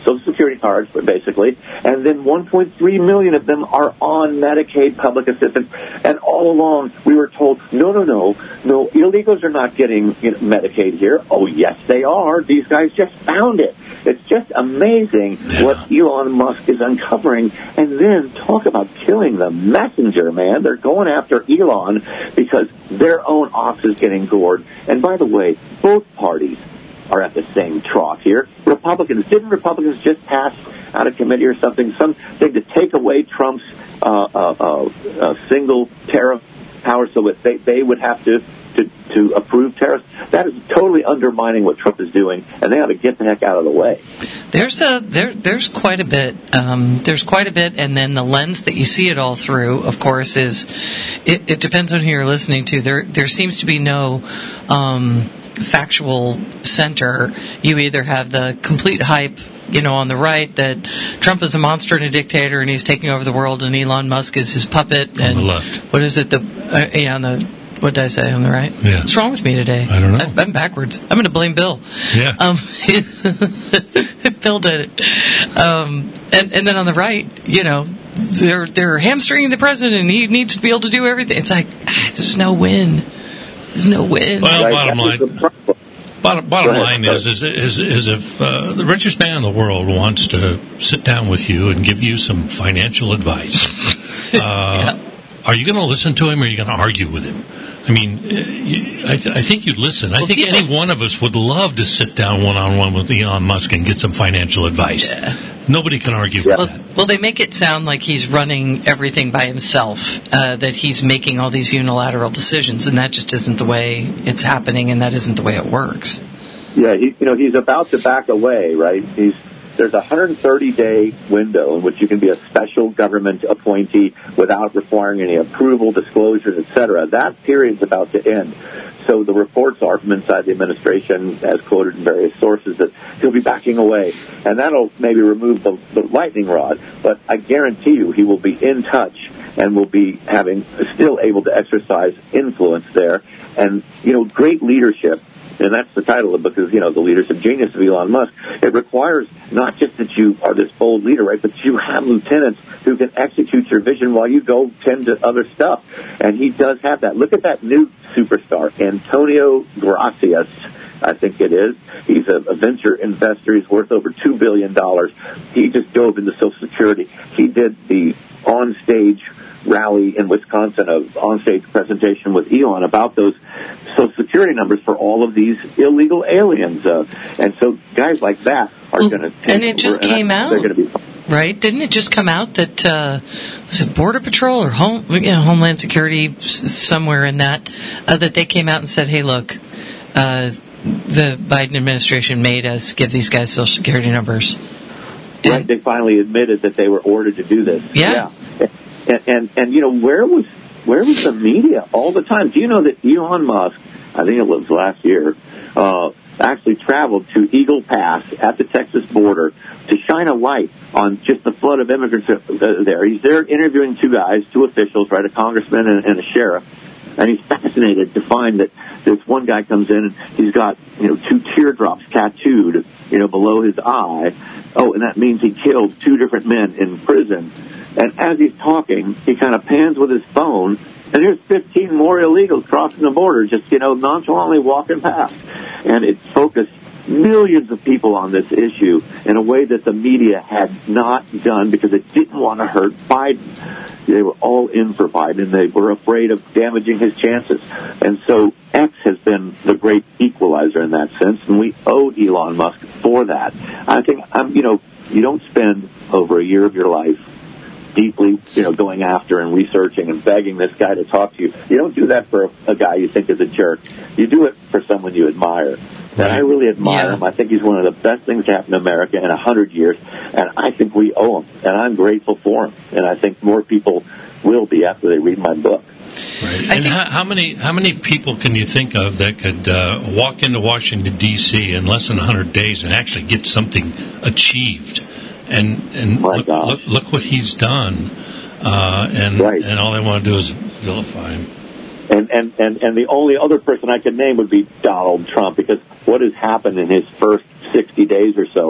Social Security cards, basically, and then one point three million of them are on Medicaid public assistance. And all along, we were told, no, no, no, no, illegals are not getting you know, Medicaid here. Oh, yes, they are. These guys just found it. It's just amazing yeah. what Elon Musk is uncovering. And then talk about killing the messenger, man. They're going after Elon because their own ox is getting gored. And by the way, both parties are at the same trough here. Republicans, didn't Republicans just pass out of committee or something, something to take away Trump's uh, uh, uh, uh, single tariff power so that they, they would have to, to, to approve tariffs? That is totally undermining what Trump is doing, and they ought to get the heck out of the way.
There's a there there's quite a bit. Um, there's quite a bit, and then the lens that you see it all through, of course, is it, it depends on who you're listening to. There there seems to be no um, factual center. You either have the complete hype, you know, on the right that Trump is a monster and a dictator and he's taking over the world, and Elon Musk is his puppet. And
on the left.
What is it? The uh, yeah, on the what did I say on the right?
Yeah.
What's wrong with me today?
I don't know.
I, I'm backwards. I'm going to blame Bill.
Yeah.
Um, Bill did it. Um, and and then on the right, you know, they're they're hamstringing the president, and he needs to be able to do everything. It's like ah, there's no win. There's no win.
Well,
right,
bottom line. Bottom, bottom line is, is, is, is if uh, the richest man in the world wants to sit down with you and give you some financial advice, uh, yeah. are you going to listen to him or are you going to argue with him? I mean, you, I, th- I think you'd listen. I well, think yeah. any one of us would love to sit down one-on-one with Elon Musk and get some financial advice. Yeah. Nobody can argue
yeah.
with
well,
that.
Well, they make it sound like he's running everything by himself, uh, that he's making all these unilateral decisions, and that just isn't the way it's happening, and that isn't the way it works.
Yeah, he, you know, he's about to back away, right? He's There's a one hundred thirty day window in which you can be a special government appointee without requiring any approval, disclosures, et cetera. That period's about to end. So the reports are from inside the administration, as quoted in various sources, that he'll be backing away. And that'll maybe remove the, the lightning rod. But I guarantee you he will be in touch and will be having still able to exercise influence there. And, you know, great leadership. And that's the title of the book, is, you know, The Leadership Genius of Elon Musk. It requires not just that you are this bold leader, right, but you have lieutenants who can execute your vision while you go tend to other stuff. And he does have that. Look at that new superstar, Antonio Gracias, I think it is. He's a, a venture investor. He's worth over two billion dollars. He just dove into Social Security. He did the on-stage rally in Wisconsin, an on-stage presentation with Elon about those Social Security numbers for all of these illegal aliens. Uh, and so guys like that are
well,
going to take
And it just
over,
came out.
They're going to be
Right? Didn't it just come out that, uh, was it Border Patrol or Home, you know, Homeland Security, somewhere in that, uh, that they came out and said, hey, look, uh, the Biden administration made us give these guys Social Security numbers. And,
right, they finally admitted that they were ordered to do this.
Yeah.
yeah. And, and, and, you know, where was where was the media all the time? Do you know that Elon Musk, I think it was last year, uh, actually traveled to Eagle Pass at the Texas border to shine a light on just the flood of immigrants there. He's there interviewing two guys, two officials, right, a congressman and, and a sheriff. And he's fascinated to find that this one guy comes in and he's got, you know, two teardrops tattooed, you know, below his eye. Oh, and that means he killed two different men in prison. And as he's talking, he kind of pans with his phone, and here's fifteen more illegals crossing the border, just, you know, nonchalantly walking past. And it focused millions of people on this issue in a way that the media had not done because it didn't want to hurt Biden. They were all in for Biden, and they were afraid of damaging his chances. And so X has been the great equalizer in that sense, and we owe Elon Musk for that. I think, um, you know, you don't spend over a year of your life deeply, you know, going after and researching and begging this guy to talk to you. You don't do that for a, a guy you think is a jerk. You do it for someone you admire. And I really admire
yeah.
him. I think he's one of the best things to happen to America in a hundred years. And I think we owe him. And I'm grateful for him. And I think more people will be after they read my book.
Right. And how, how many how many people can you think of that could uh, walk into Washington, D C in less than one hundred days and actually get something achieved? And and look, look, look what he's done. Uh, and
right.
and all they want to do is vilify him.
And, and, and, and the only other person I could name would be Donald Trump, because what has happened in his first sixty days or so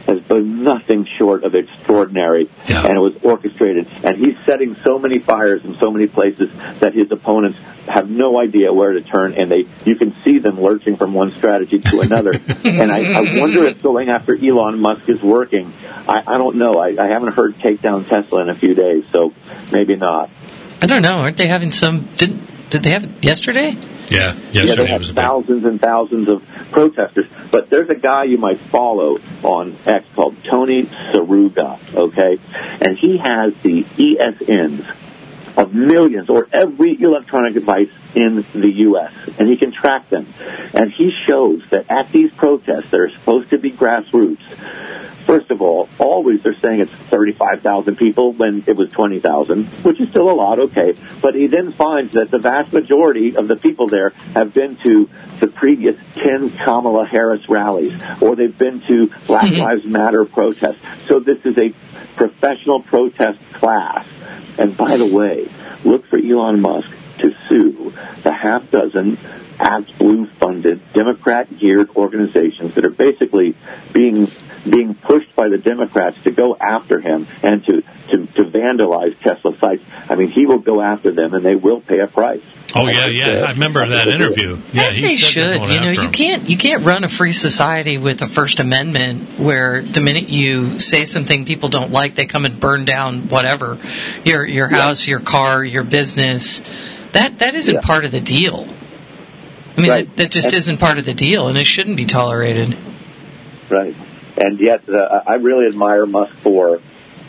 has been nothing short of extraordinary,
yeah.
and it was orchestrated. And he's setting so many fires in so many places that his opponents have no idea where to turn, and they you can see them lurching from one strategy to another. And I, I wonder if going after Elon Musk is working. I, I don't know. I, I haven't heard take down Tesla in a few days, so maybe not.
I don't know. Aren't they having some? Did did they have it yesterday?
Yeah, yesterday
yeah, they have
was a
thousands and thousands of protesters. But there's a guy you might follow on X called Tony Saruga, okay? And he has the E S Ns of millions or every electronic device in the U S, and he can track them. And he shows that at these protests that are supposed to be grassroots, first of all, always they're saying it's thirty-five thousand people when it was twenty thousand, which is still a lot, okay. But he then finds that the vast majority of the people there have been to the previous ten Kamala Harris rallies, or they've been to Black mm-hmm. Lives Matter protests. So this is a professional protest class. And by the way, look for Elon Musk to sue the half dozen ActBlue-funded, Democrat-geared organizations that are basically being being pushed by the Democrats to go after him and to, to, to vandalize Tesla sites. I mean, he will go after them, and they will pay a price.
Oh yeah, yeah. I remember that interview. Yeah,
As they should. You know, you can't you can't run a free society with a First Amendment where the minute you say something people don't like, they come and burn down whatever your your house, yeah. your car, your business. That that isn't yeah. part of the deal. I mean, right. that, that just and, isn't part of the deal, and it shouldn't be tolerated.
Right. And yet, uh, I really admire Musk for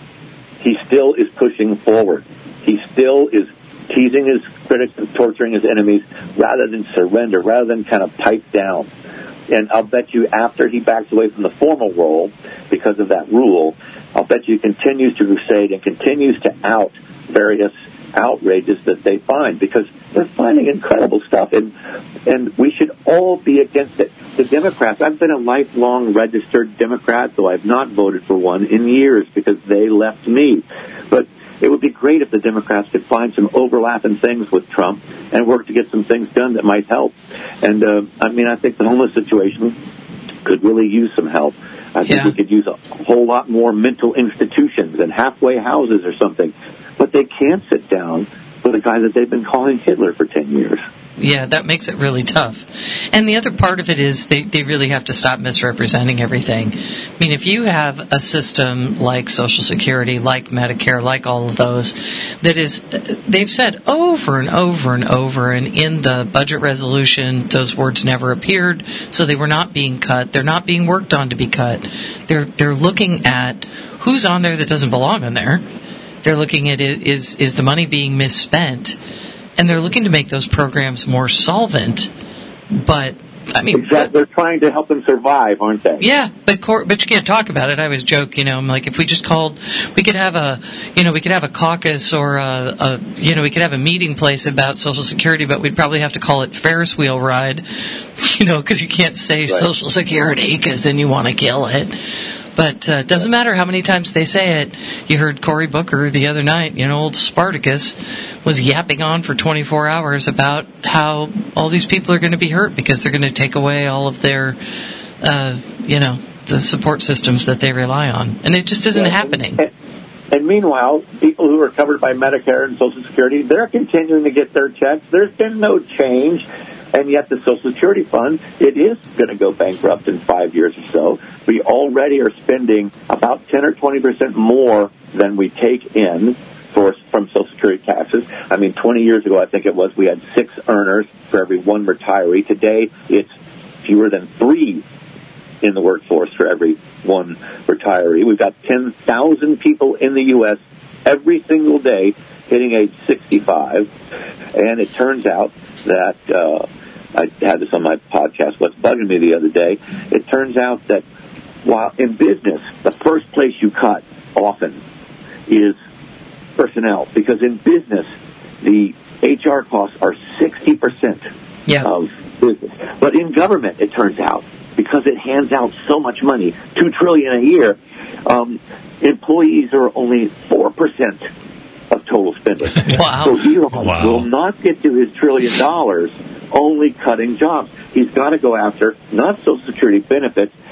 he still is pushing forward. He still is teasing his critics and torturing his enemies rather than surrender, rather than kind of pipe down. And I'll bet you after he backs away from the formal role because of that rule, I'll bet you he continues to crusade and continues to out various outrages that they find, because they're finding incredible stuff, and and we should all be against it. The Democrats, I've been a lifelong registered Democrat, though I've not voted for one in years because they left me. But it would be great if the Democrats could find some overlapping things with Trump and work to get some things done that might help. And, uh, I mean, I think the homeless situation could really use some help. I think yeah. we could use a whole lot more mental institutions and halfway houses or something. But they can't sit down with a guy that they've been calling Hitler for ten years.
Yeah, that makes it really tough. And the other part of it is they, they really have to stop misrepresenting everything. I mean, if you have a system like Social Security, like Medicare, like all of those, that is, they've said over and over and over, and in the budget resolution, those words never appeared, so they were not being cut. They're not being worked on to be cut. They're, they're looking at who's on there that doesn't belong on there. They're looking at it, is, is the money being misspent? And they're looking to make those programs more solvent, but I mean,
exactly. They're trying to help them survive, aren't they?
Yeah, but cor- but you can't talk about it. I always joke, you know, I'm like, if we just called, we could have a, you know, we could have a caucus or a, a you know, we could have a meeting place about Social Security, but we'd probably have to call it Ferris wheel ride, you know, because you can't say right. Social Security because then you want to kill it. But it uh, doesn't matter how many times they say it. You heard Cory Booker the other night, you know, old Spartacus, was yapping on for twenty-four hours about how all these people are going to be hurt because they're going to take away all of their, uh, you know, the support systems that they rely on. And it just isn't yeah, happening.
And, and meanwhile, people who are covered by Medicare and Social Security, they're continuing to get their checks. There's been no change. And yet the Social Security Fund, it is going to go bankrupt in five years or so. We already are spending about ten or twenty percent more than we take in for from Social Security taxes. I mean, twenty years ago, I think it was, we had six earners for every one retiree. Today, it's fewer than three in the workforce for every one retiree. We've got ten thousand people in the U S every single day hitting age sixty-five. And it turns out that... Uh, I had this on my podcast, What's Bugging Me, the other day. It turns out that while in business, the first place you cut often is personnel, because in business, the H R costs are sixty percent yeah. of business. But in government, it turns out, because it hands out so much money, two trillion dollars a year, um, employees are only four percent of total spending.
Wow.
So Elon
wow.
will not get to his trillion dollars only cutting jobs. He's got to go after not Social Security benefits.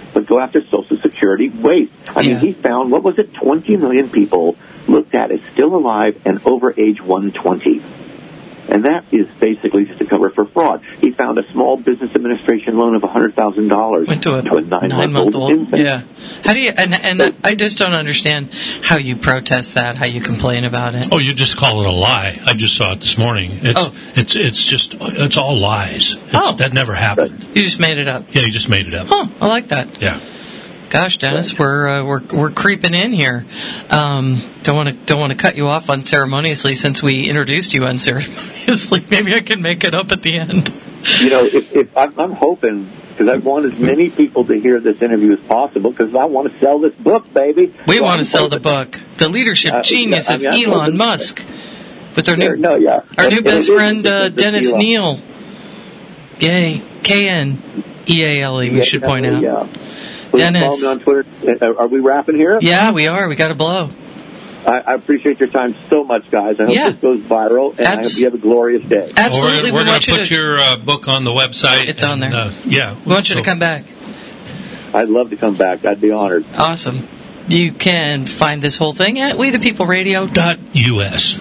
but go after Social Security waste. I
Yeah.
mean, he found, what was it, twenty million people looked at as still alive and over age one twenty. And that is basically just a cover for fraud. He found a small business administration loan of one hundred thousand dollars
Went to a,
to a nine-month-old
nine-month-old.
infant.
Yeah. How do you? And and I just don't understand how you protest that. How you complain about it.
Oh, you just call it a lie. I just saw it this morning. It's
Oh.
it's it's just it's all lies. It's,
Oh.
That never happened.
You just made it up.
Yeah, you just made it up.
Huh? I like that.
Yeah.
Gosh, Dennis, we're uh, we're we're creeping in here. Um, don't want to don't want to cut you off unceremoniously since we introduced you unceremoniously. Maybe I can make it up at the end.
You know, if, if I'm, I'm hoping, because I want as many people to hear this interview as possible, because I want to sell this book, baby.
We
So
want
I'm
to sell
hoping-
the book, The Leadership
Uh,
Genius
yeah, I
of
mean, I'm
Elon
hoping-
Musk, with our
There-
new
no, yeah.
our
And-
new
and
best
it is-
friend
it's
uh,
just
Dennis
Elon.
Neal. Yay, K N E A L E. We
Yeah,
should point
yeah,
out.
Yeah. Please
Dennis.
follow me on Twitter. Uh, Are we wrapping here?
Yeah, we are. We got to blow.
I, I appreciate your time so much, guys. I hope
Yeah.
this goes viral, and I hope
Abs-
you have a glorious day.
Absolutely,
We're, we're
we
going
want
to
you
put
to.
your uh, book on the website.
It's on
and,
there.
Uh, yeah.
We want you to
So-
come back.
I'd love to come back. I'd be honored.
Awesome. You can find this whole thing at we the people radio dot
Dot U S.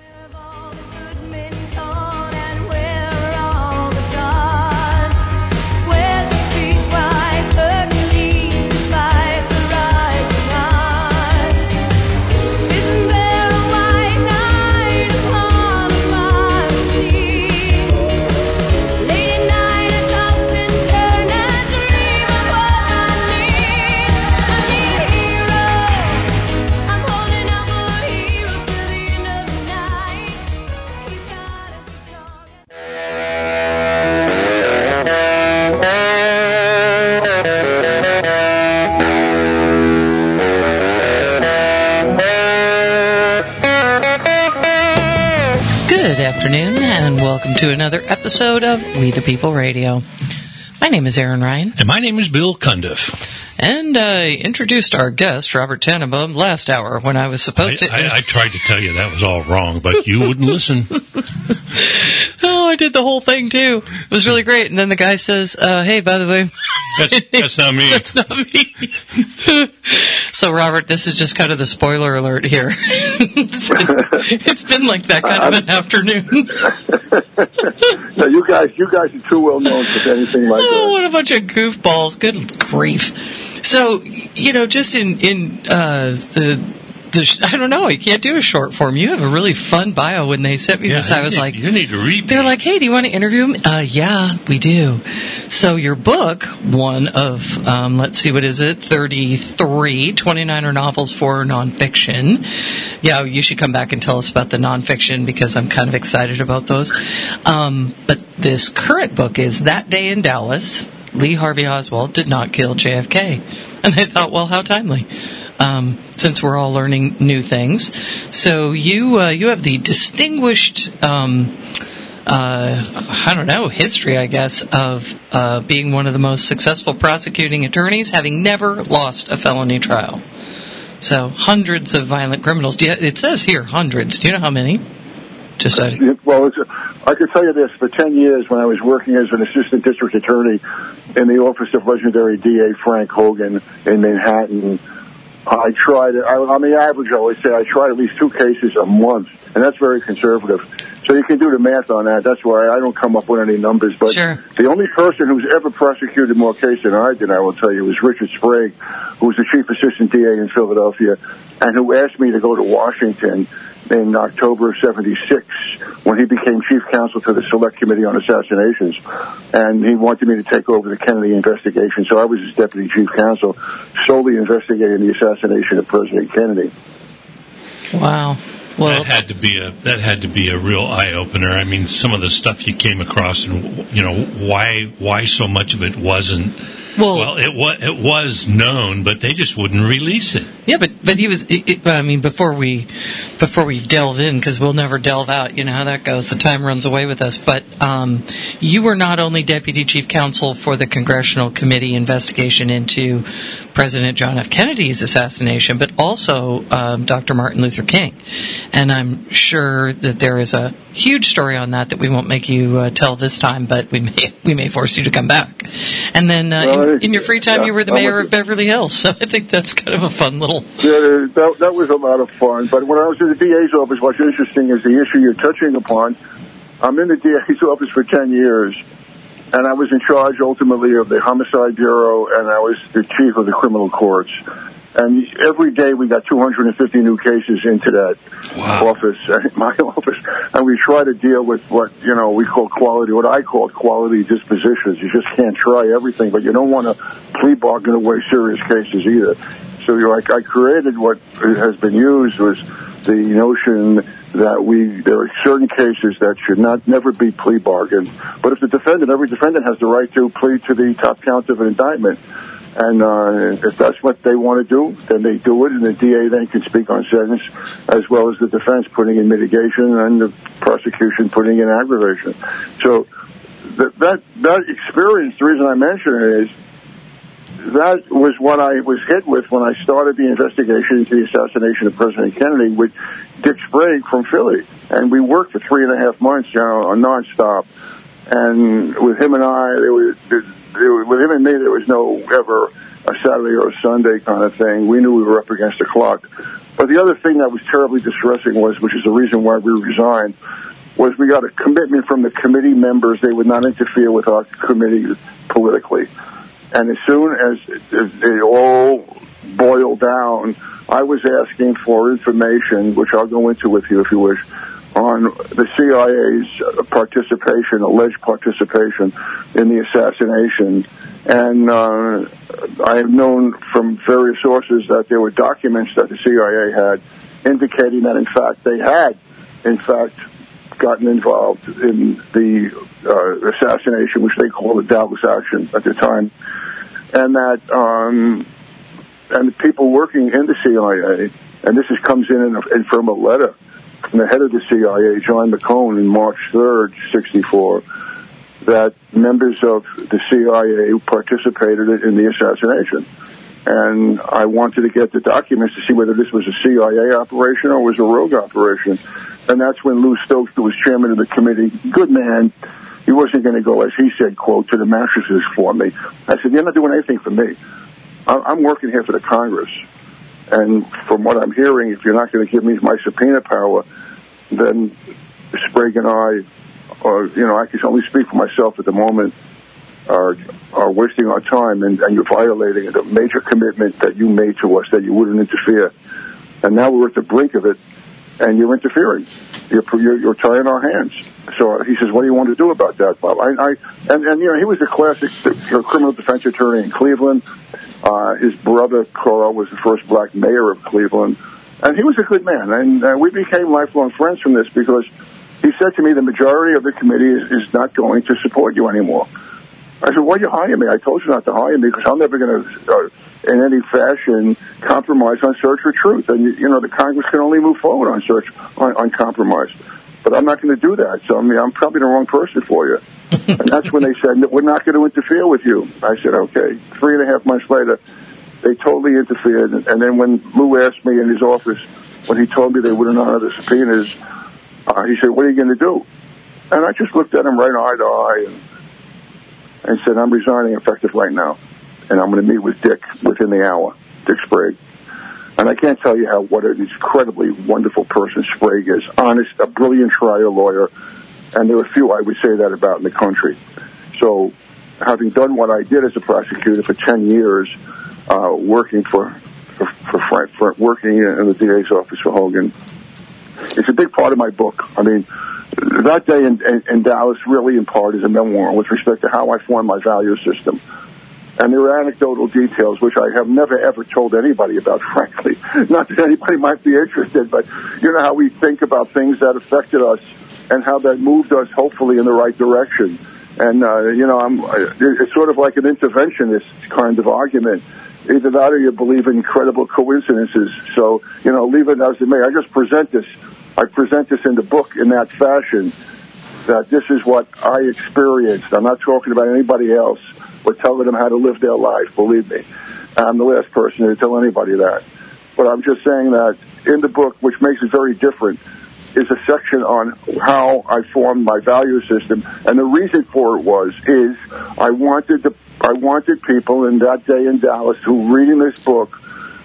Good afternoon, and welcome to another episode of We the People Radio. My name is Aaron Ryan,
And my name is Bill Cundiff.
and I introduced our guest, Robert Tannenbaum, last hour when I was
I,
supposed to...
I, I tried to tell you that was all wrong, but you wouldn't listen.
Oh, I did the whole thing, too. It was really great. And then the guy says, uh, hey, by the way...
That's, that's not me.
That's not me. So, Robert, this is just kind of the spoiler alert here. it's, been, it's been like that kind of an afternoon.
No, you guys, you guys are too well known for anything like
Oh,
that.
what a bunch of goofballs. Good grief. So, you know, just in, in uh, the... The, sh- I don't know. I can't do a short form. You have a really fun bio. When they sent me
Yeah,
this, I
you
was
need-
like,
you need to read
they're
me.
like, hey, do you want to interview him? Uh, yeah, we do. So your book, one of, um, let's see, what is it? thirty-three, twenty-nine are novels, four are nonfiction. Yeah, you should come back and tell us about the nonfiction because I'm kind of excited about those. Um, but this current book is That Day in Dallas. Lee Harvey Oswald did not kill J F K. And I thought, well, how timely. Um, since we're all learning new things. So you uh, you have the distinguished, um, uh, I don't know, history, I guess, of uh, being one of the most successful prosecuting attorneys, having never lost a felony trial. So hundreds of violent criminals. Do you, it says here hundreds. Do you know how many? Just I,
Well, it's, I could tell you this: for ten years, when I was working as an assistant district attorney in the office of legendary D A Frank Hogan in Manhattan, I tried. I, on the average, I always say I tried at least two cases a month, and that's very conservative. So you can do the math on that. That's why I don't come up with any numbers. But
Sure.
the only person who's ever prosecuted more cases than I did, I will tell you, was Richard Sprague, who was the chief assistant D A in Philadelphia, and who asked me to go to Washington in October of seventy-six when he became chief counsel to the Select Committee on Assassinations. And he wanted me to take over the Kennedy investigation. So I was his deputy chief counsel, solely investigating the assassination of President Kennedy.
wow. Well,
that had to be a that had to be a real eye opener. I mean, some of the stuff you came across, and you know why why so much of it wasn't.
Well-
well, it was it was known, but they just wouldn't release it.
Yeah, but but he was. It, it, I mean, before we before we delve in, because we'll never delve out. You know how that goes. The time runs away with us. But um, you were not only deputy chief counsel for the Congressional Committee investigation into President John F. Kennedy's assassination, but also um, Doctor Martin Luther King. And I'm sure that there is a huge story on that that we won't make you uh, tell this time, but we may we may force you to come back. And then uh,
well,
in, in your free time,
yeah,
you were the
I'm
mayor of Beverly Hills. So I think that's kind of a fun little.
Yeah, that, that was a lot of fun. But when I was in the D A's office, what's interesting is the issue you're touching upon. I'm in the D A's office for ten years, and I was in charge ultimately of the Homicide Bureau, and I was the chief of the criminal courts. And every day we got two hundred fifty new cases into that wow. office, my office, and we try to deal with what, you know, we call quality, what I call quality dispositions. You just can't try everything, but you don't want to plea bargain away serious cases either. So you're like, I created what has been used was the notion that we, there are certain cases that should not never be plea bargained. But if the defendant, every defendant has the right to plead to the top count of an indictment. And uh, if that's what they want to do, then they do it, and the D A then can speak on sentence, as well as the defense putting in mitigation and the prosecution putting in aggravation. So that that, that experience, the reason I mention it is, that was what I was hit with when I started the investigation into the assassination of President Kennedy with Dick Sprague from Philly. And we worked for three and a half months, you know, nonstop. And with him and I, there was, there, with him and me, there was no ever a Saturday or a Sunday kind of thing. We knew we were up against the clock. But the other thing that was terribly distressing was, which is the reason why we resigned, was we got a commitment from the committee members they would not interfere with our committee politically. And as soon as it all boiled down, I was asking for information, which I'll go into with you if you wish, on the C I A's participation, alleged participation in the assassination. And uh, I have known from various sources that there were documents that the C I A had indicating that, in fact, they had, in fact, gotten involved in the uh, assassination, which they called the Dallas Action at the time. And that, um, and the people working in the C I A, and this is, comes in, in, a, in from a letter from the head of the C I A, John McCone, in March third, sixty-four, that members of the C I A participated in the assassination. And I wanted to get the documents to see whether this was a C I A operation or was a rogue operation. And that's when Lou Stokes, who was chairman of the committee, good man, he wasn't going to go, as he said, quote, to the mattresses for me. I said, you're not doing anything for me. I'm working here for the Congress. And from what I'm hearing, if you're not going to give me my subpoena power, then Sprague and I, or, you know, I can only speak for myself at the moment, are are wasting our time, and, and you're violating a major commitment that you made to us that you wouldn't interfere. And now we're at the brink of it, and you're interfering. You're, you're, you're tying our hands. So he says, what do you want to do about that, Bob? I, I and, and, you know, he was a classic criminal defense attorney in Cleveland. Uh, his brother, Carl, was the first black mayor of Cleveland. And he was a good man. And uh, we became lifelong friends from this because he said to me, the majority of the committee is, is not going to support you anymore. I said, why you hire me? I told you not to hire me because I'm never going to, uh, in any fashion, compromise on search for truth. And, you know, the Congress can only move forward on search, on, on compromise. But I'm not going to do that. So, I mean, I'm probably the wrong person for you. And that's when they said, we're not going to interfere with you. I said, okay. Three and a half months later, they totally interfered. And then when Lou asked me in his office, when he told me they wouldn't honor the subpoenas, uh, he said, what are you going to do? And I just looked at him right eye to eye and, and said, I'm resigning effective right now. And I'm going to meet with Dick within the hour, Dick Sprague. And I can't tell you how what an incredibly wonderful person Sprague is. Honest, a brilliant trial lawyer. And there are few I would say that about in the country. So having done what I did as a prosecutor for ten years, uh, working for, for, for, Frank, for working in the D A's office for Hogan, it's a big part of my book. I mean, that day in, in, in Dallas really in part is a memoir with respect to how I formed my value system. And there are anecdotal details which I have never, ever told anybody about, frankly. Not that anybody might be interested, but you know how we think about things that affected us and how that moved us, hopefully, in the right direction. And, uh, you know, I'm, it's sort of like an interventionist kind of argument. either that or you believe in incredible coincidences. So, you know, leave it as it may. I just present this. I present this in the book in that fashion, that this is what I experienced. I'm not talking about anybody else or telling them how to live their life, believe me. I'm the last person to tell anybody that. But I'm just saying that in the book, which makes it very different, is a section on how I formed my value system. And the reason for it was, is I wanted to, I wanted people in that day in Dallas who reading this book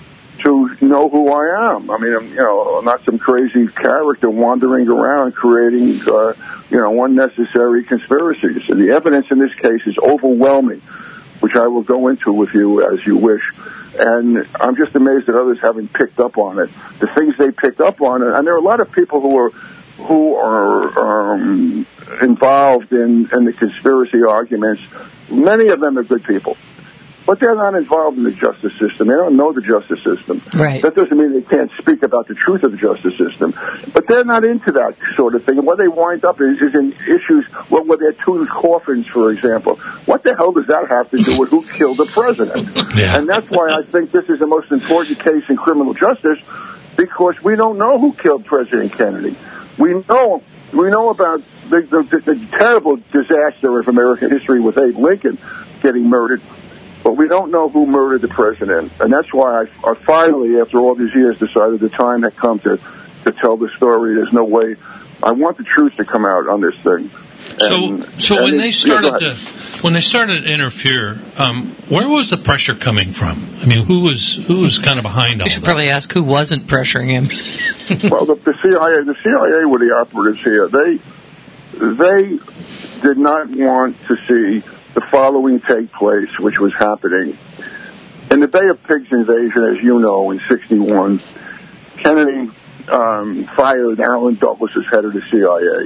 to know who I am. I mean, I'm, you know, I'm not some crazy character wandering around creating, uh, you know, unnecessary conspiracies. And the evidence in this case is overwhelming, which I will go into with you as you wish. And I'm just amazed that others haven't picked up on it. The things they picked up on it, and there are a lot of people who are who are um, involved in, in the conspiracy arguments. Many of them are good people, but they're not involved in the justice system. They don't know the justice system.
Right.
That doesn't mean they can't speak about the truth of the justice system, but they're not into that sort of thing. And what they wind up is, is in issues, well, where they're two coffins, for example. What the hell does that have to do with who killed the president?
Yeah.
And that's why I think this is the most important case in criminal justice, because we don't know who killed President Kennedy. We know we know about the, the, the, the terrible disaster of American history with Abe Lincoln getting murdered, but we don't know who murdered the president. And that's why I, I finally, after all these years, decided the time had come to, to tell the story. There's no way. I want the truth to come out on this thing. And,
so, so when
it,
they started
yeah,
to when they started to interfere, um, where was the pressure coming from? I mean, who was who was kind of behind all
You should
that?
probably ask who wasn't pressuring him.
Well, the, the C I A, the C I A were the operatives here. They they did not want to see the following take place, which was happening in the Bay of Pigs invasion, as you know, in sixty-one. Kennedy um, fired Alan Dulles as head of the C I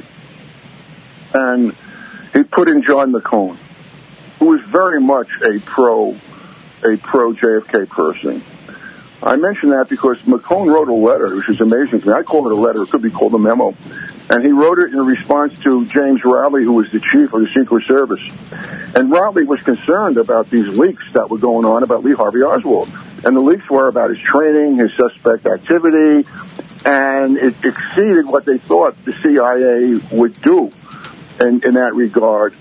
A, and he put in John McCone, who was very much a pro a pro J F K person. I mention that because McCone wrote a letter, which is amazing to me. I call it a letter. It could be called a memo. And he wrote it in response to James Rowley, who was the chief of the Secret Service. And Rowley was concerned about these leaks that were going on about Lee Harvey Oswald. And the leaks were about his training, his suspect activity, and it exceeded what they thought the C I A would do in, in that regard.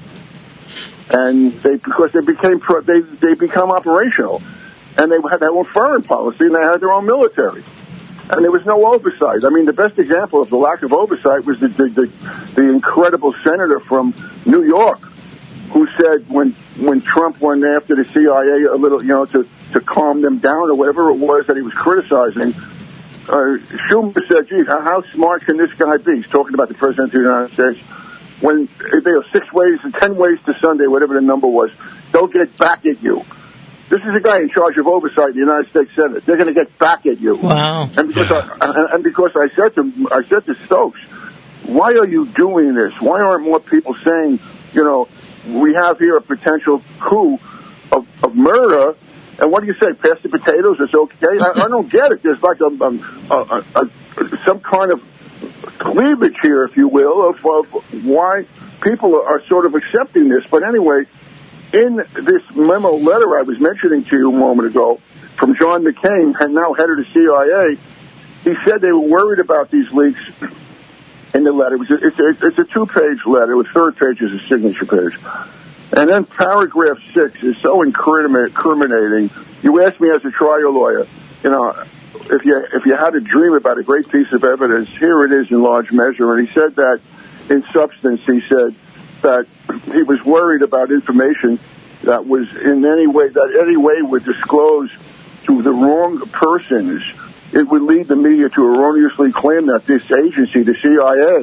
And they, because they became, pro, they, they become operational. And they had their own foreign policy, and they had their own military. And there was no oversight. I mean, the best example of the lack of oversight was the, the, the, the incredible senator from New York who said when when Trump went after the C I A a little, you know, to, to calm them down or whatever it was that he was criticizing, uh, Schumer said, gee, how, how smart can this guy be? He's talking about the President of the United States. When there are six ways and ten ways to Sunday, whatever the number was, they'll get back at you. This is a guy in charge of oversight in the United States Senate. They're going to get back at you.
Wow.
And because
Yeah.
I, and because I said to I said to Stokes, why are you doing this? Why aren't more people saying, you know, we have here a potential coup of, of murder, and what do you say? Pass the potatoes. It's okay. I, I don't get it. There's like a, a, a, a some kind of cleavage here, if you will, of, of why people are, are sort of accepting this. But anyway. In this memo letter I was mentioning to you a moment ago from John McCain, and now head of the C I A, he said they were worried about these leaks in the letter. It was a, it's, a, it's a two-page letter. The third page is a signature page. And then paragraph six is so incriminating. You asked me as a trial lawyer, you know, if you, if you had a dream about a great piece of evidence, here it is in large measure. And he said that, in substance, he said, that he was worried about information that was in any way, that any way would disclose to the wrong persons. It would lead the media to erroneously claim that this agency, the C I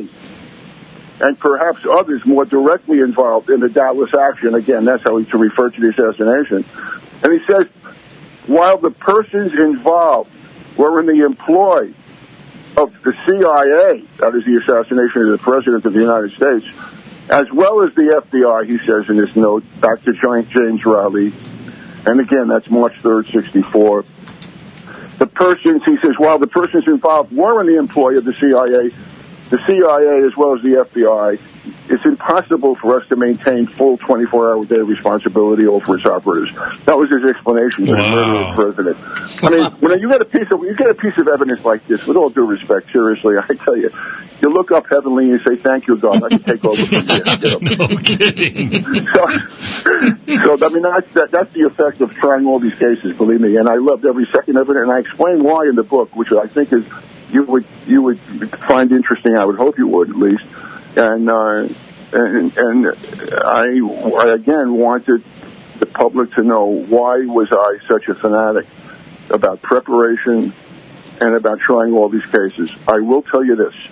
A, and perhaps others more directly involved in the Dallas action, again, that's how he to refer to the assassination. And he says, while the persons involved were in the employ of the C I A, that is the assassination of the President of the United States, as well as the F B I, he says in his note, back to James Rowley. And again, that's March third, sixty-four. The persons, he says, while the persons involved were in the employ of the C I A, the C I A as well as the F B I it's impossible for us to maintain full twenty-four hour day responsibility over its operatives. That was his explanation for
Wow.
the murder of the president. I mean, when you get a piece of you get a piece of evidence like this, with all due respect, seriously, I tell you, you look up heavenly and you say, "Thank you, God, I can take over from here." You know?
No kidding.
So, so I mean, that's, that, that's the effect of trying all these cases, believe me. And I loved every second of it, and I explain why in the book, which I think is you would you would find interesting. I would hope you would, at least. And uh, and and I, I again wanted the public to know, why was I such a fanatic about preparation and about trying all these cases. I will tell you this: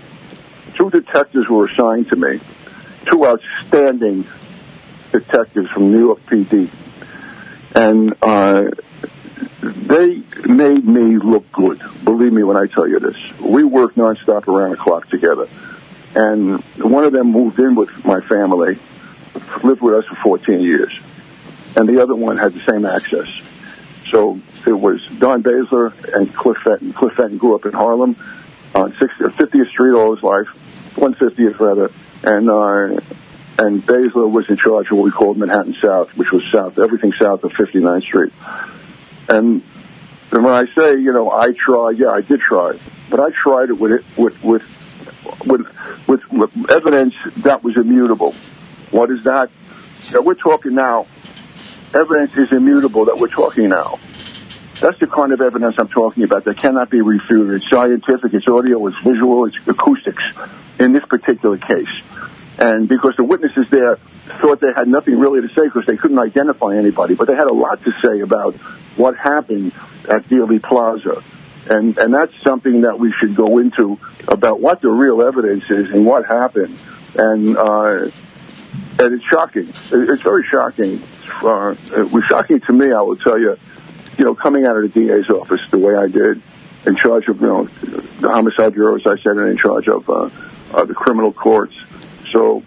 two detectives were assigned to me, two outstanding detectives from New York P D, and uh, they made me look good. Believe me when I tell you this. We worked nonstop around the clock together. And one of them moved in with my family, lived with us for fourteen years. And the other one had the same access. So it was Don Baszler and Cliff Fenton. Cliff Fenton grew up in Harlem on fiftieth Street all his life, one fiftieth rather. And uh, and Baszler was in charge of what we called Manhattan South, which was south, everything south of fifty-ninth Street. And, and when I say, you know, I tried, yeah, I did try. But I tried it with it, with, with With, with with evidence that was immutable. What is that? That we're talking now. Evidence is immutable that we're talking now. That's the kind of evidence I'm talking about that cannot be refuted. It's scientific, it's audio, it's visual, it's acoustics in this particular case. And because the witnesses there thought they had nothing really to say because they couldn't identify anybody, but they had a lot to say about what happened at Dealey Plaza. And and that's something that we should go into about what the real evidence is and what happened. And uh, and it's shocking. It's very shocking. Uh, it was shocking to me, I will tell you, you know, coming out of the D A's office the way I did, in charge of, you know, the homicide bureau, as I said, and in charge of uh, uh, the criminal courts. So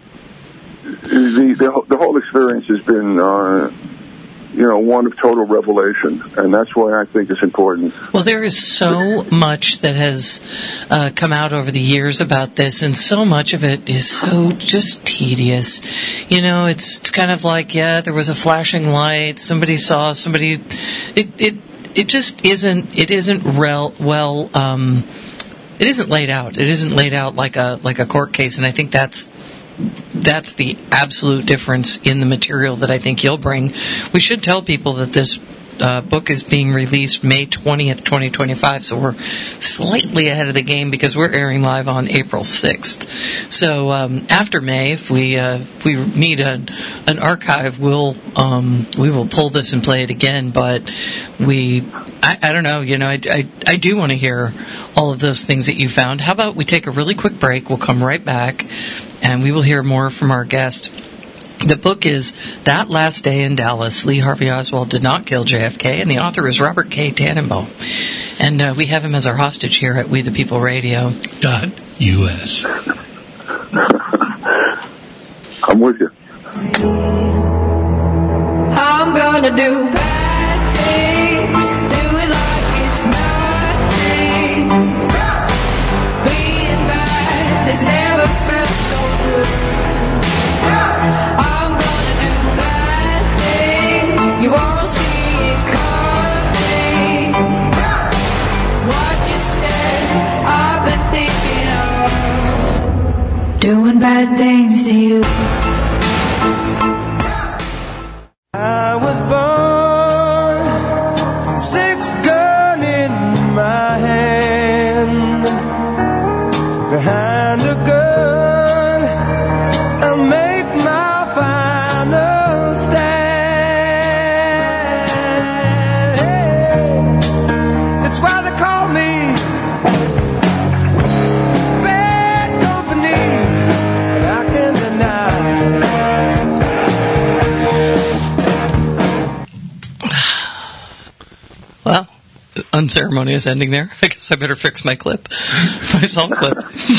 the, the, the whole experience has been... Uh, you know, one of total revelation, and that's why I think it's important.
Well, there is so much that has uh, come out over the years about this, and so much of it is so just tedious. You know, it's, it's kind of like, yeah, there was a flashing light, somebody saw somebody. It it it just isn't. It isn't rel, well. Um, it isn't laid out. It isn't laid out like a like a court case, and I think that's. That's the absolute difference in the material that I think you'll bring. We should tell people that this uh, book is being released May twentieth, twenty twenty-five, so we're slightly ahead of the game because we're airing live on April sixth. So um, after May, if we uh, if we need a, an archive, we'll um, we will pull this and play it again. But we, I, I don't know, you know, I, I, I do want to hear all of those things that you found. How about we take a really quick break? We'll come right back. And we will hear more from our guest. The book is That Last Day in Dallas. Lee Harvey Oswald Did Not Kill J F K, and the author is Robert K. Tannenbaum. And uh, we have him as our hostage here at We the People Radio.
Dot U S.
I'm with you.
I'm gonna do bad things, do it like it's nothing. Being bad has never felt so good. I'm gonna do bad things, you won't see it coming. Watch your step, I've been thinking of doing bad things to you.
I was born, six gun in my hand, behind a gun, I make my final stand. That's why they call me bad company, but I can't deny it.
Well, unceremonious ending there. I guess I better fix my clip, my song clip.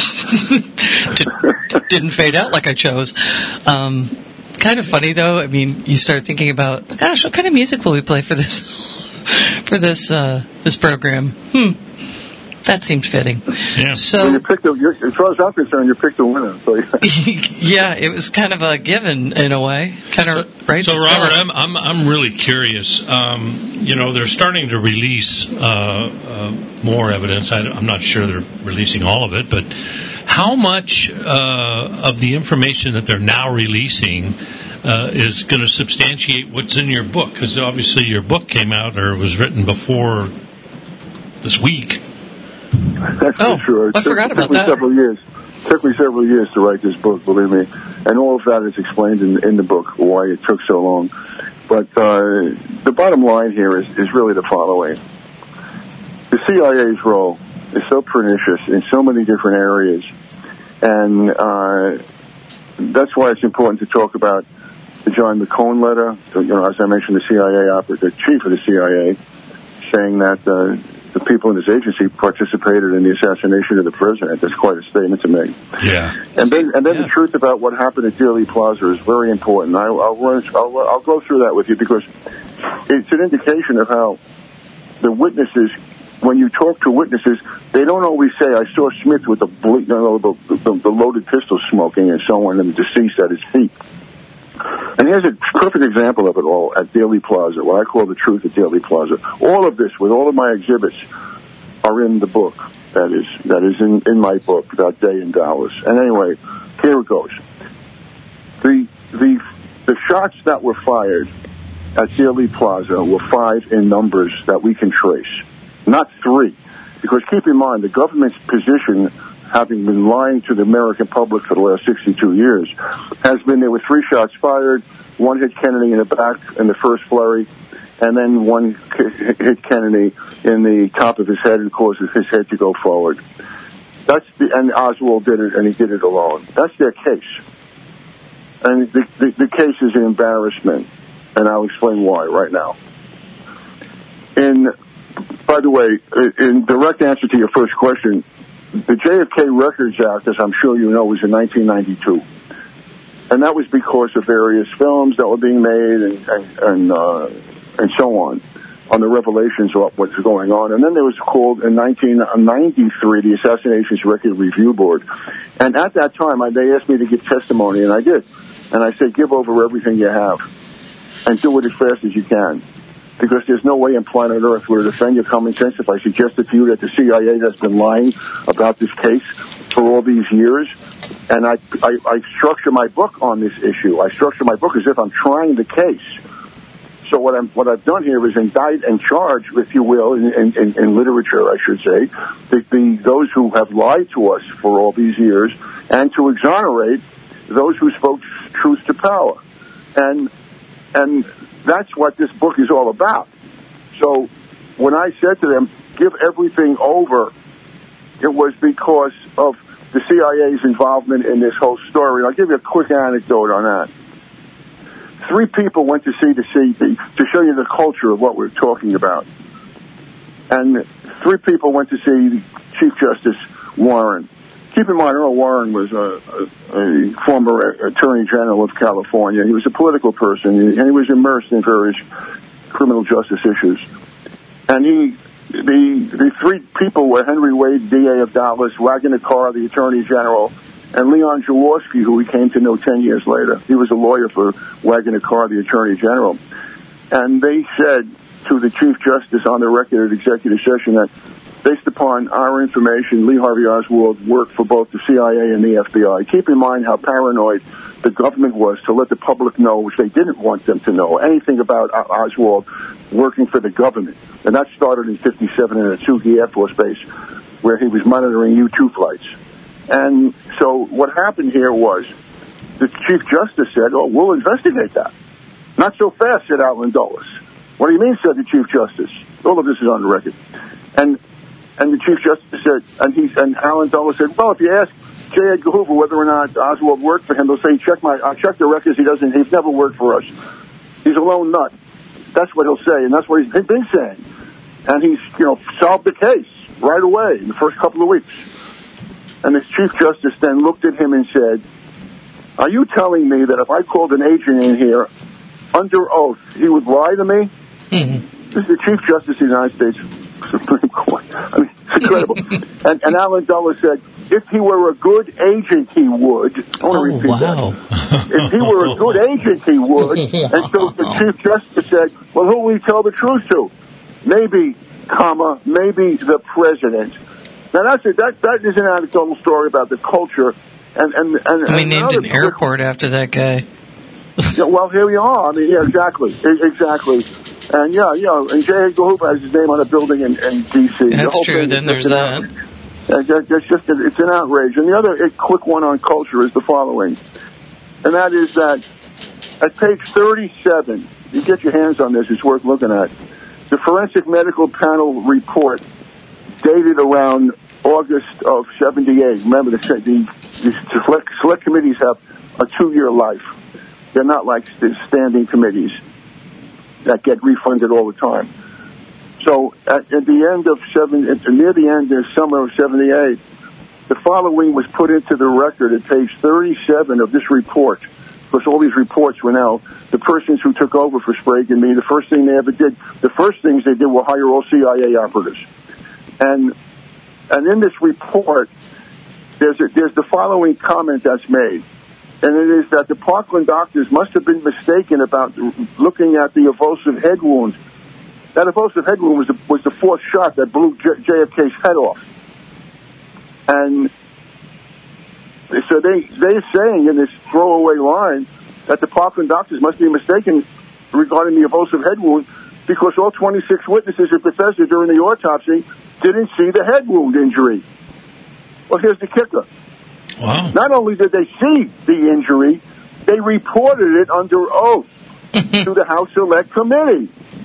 Did, didn't fade out like I chose. Um, kind of funny though. I mean, you start thinking about, gosh, what kind of music will we play for this, for this, uh, this program? Hmm. That seemed fitting.
Yeah.
Well,
So,
you picked a, you're, as far as I'm concerned, you picked a winner. So,
yeah, it was kind of a given in a way. Kind of, right?
So, Robert, I'm I'm I'm really curious. Um, you know, they're starting to release uh, uh, more evidence. I, I'm not sure they're releasing all of it, but how much uh, of the information that they're now releasing uh, is going to substantiate what's in your book? Because obviously, your book came out or was written before this week.
That's
Oh,
for sure. It
I
took,
forgot
it
about
took me
that.
several years. It took me several years to write this book, believe me. And all of that is explained in, in the book, why it took so long. But uh, the bottom line here is, is really the following. The C I A's role is so pernicious in so many different areas. And uh, that's why it's important to talk about the John McCone letter. You know, as I mentioned, the C I A operative, the chief of the C I A, saying that uh, the people in his agency participated in the assassination of the president. That's quite a statement to make.
Yeah.
And then, and then
Yeah.
the truth about what happened at Dealey Plaza is very important. I, I'll, run, I'll, I'll go through that with you because it's an indication of how the witnesses, when you talk to witnesses, they don't always say, I saw Smith with the, ble- you know, the, the, the loaded pistol smoking and so on, and the deceased at his feet. And here's a perfect example of it all at Dealey Plaza, what I call the truth at Dealey Plaza. All of this, with all of my exhibits, are in the book. That is, that is in, in my book about Day in Dallas. And anyway, here it goes. The the the shots that were fired at Dealey Plaza were five in numbers that we can trace, not three. Because keep in mind, the government's position, having been lying to the American public for the last sixty-two years, has been there were three shots fired. One hit Kennedy in the back in the first flurry, and then one hit Kennedy in the top of his head and causes his head to go forward. That's the, and Oswald did it, and he did it alone. That's their case. And the, the, the case is an embarrassment, and I'll explain why right now. In, by the way, in direct answer to your first question, the J F K Records Act, as I'm sure you know, was in nineteen ninety-two. And that was because of various films that were being made and, and, and, uh, and so on, on the revelations of what's going on. And then there was called, in nineteen ninety-three, the Assassinations Record Review Board. And at that time, I, they asked me to give testimony, and I did. And I said, give over everything you have and do it as fast as you can. Because there's no way on planet Earth where to defend your common sense if I suggested to you that the C I A has been lying about this case for all these years. And I, I, I structure my book on this issue. I structure my book as if I'm trying the case. So what I'm what I've done here is indict and charge, if you will, in, in, in literature, I should say, the, the those who have lied to us for all these years, and to exonerate those who spoke truth to power. And and that's what this book is all about. So when I said to them, give everything over, it was because of the C I A's involvement in this whole story. And I'll give you a quick anecdote on that. Three people went to see the C to show you the culture of what we're talking about. And three people went to see Chief Justice Warren. Keep in mind, Earl Warren was a, a, a former Attorney General of California. He was a political person, and he was immersed in various criminal justice issues. And he, the the three people were Henry Wade, D A of Dallas, Wagner Carr, the Attorney General, and Leon Jaworski, who we came to know ten years later. He was a lawyer for Wagner Carr, the Attorney General. And they said to the Chief Justice on the record at executive session that based upon our information, Lee Harvey Oswald worked for both the C I A and the F B I. Keep in mind how paranoid the government was to let the public know, which they didn't want them to know, anything about Oswald working for the government. And that started in fifty-seven in Atsugi Air Force Base, where he was monitoring U two flights. And so what happened here was the Chief Justice said, oh, we'll investigate that. Not so fast, said Allen Dulles. What do you mean, said the Chief Justice? All of this is on the record. And and the Chief Justice said, and he and Allen Dulles said, well, if you ask J. Edgar Hoover whether or not Oswald worked for him, they'll say, check my, I checked the records, he doesn't, he's never worked for us. He's a lone nut. That's what he'll say, and that's what he's been saying. And he's, you know, solved the case right away in the first couple of weeks. And the Chief Justice then looked at him and said, are you telling me that if I called an agent in here under oath, he would lie to me? Mm-hmm. This is the Chief Justice of the United States Supreme Court. I mean, it's a incredible. And, and Alan Dulles said, if he were a good agent, he would. I want to
Oh,
repeat
wow.
that. If he were a good agent, he would. And so the Chief Justice said, well, who will he tell the truth to? Maybe, comma, maybe the president. Now, that's it. That, that is an anecdotal story about the culture. And, and, and,
I mean,
and
named
another-
an airport after that guy.
Yeah, well, here we are. I mean, yeah, exactly. E- Exactly. And, yeah, you know, and J. Edgar Hoover has his name on a building in, in D C The
That's
whole
true.
thing
Then
is
there's
just
that.
an out- uh, It's just a, it's an outrage. And the other quick one on culture is the following. And that is that at page thirty-seven, you get your hands on this, it's worth looking at. The Forensic Medical Panel report dated around August of seventy-eight. Remember, the, the, the select, select committees have a two-year life. They're not like the standing committees that get refunded all the time. So at, at the end of seven, at, near the end of summer of seventy-eight, the following was put into the record at page thirty-seven of this report. Because all these reports were now the persons who took over for Sprague and me. The first thing they ever did, the first things they did were hire all C I A operatives. And and in this report, there's a, there's the following comment that's made. And it is that the Parkland doctors must have been mistaken about looking at the evasive head wound. That evasive head wound was the, was the fourth shot that blew J- JFK's head off. And so they, they're saying in this throwaway line that the Parkland doctors must be mistaken regarding the evasive head wound because all twenty-six witnesses at Bethesda during the autopsy didn't see the head wound injury. Well, here's the kicker.
Wow.
Not only did they see the injury, they reported it under oath to the House Select Committee.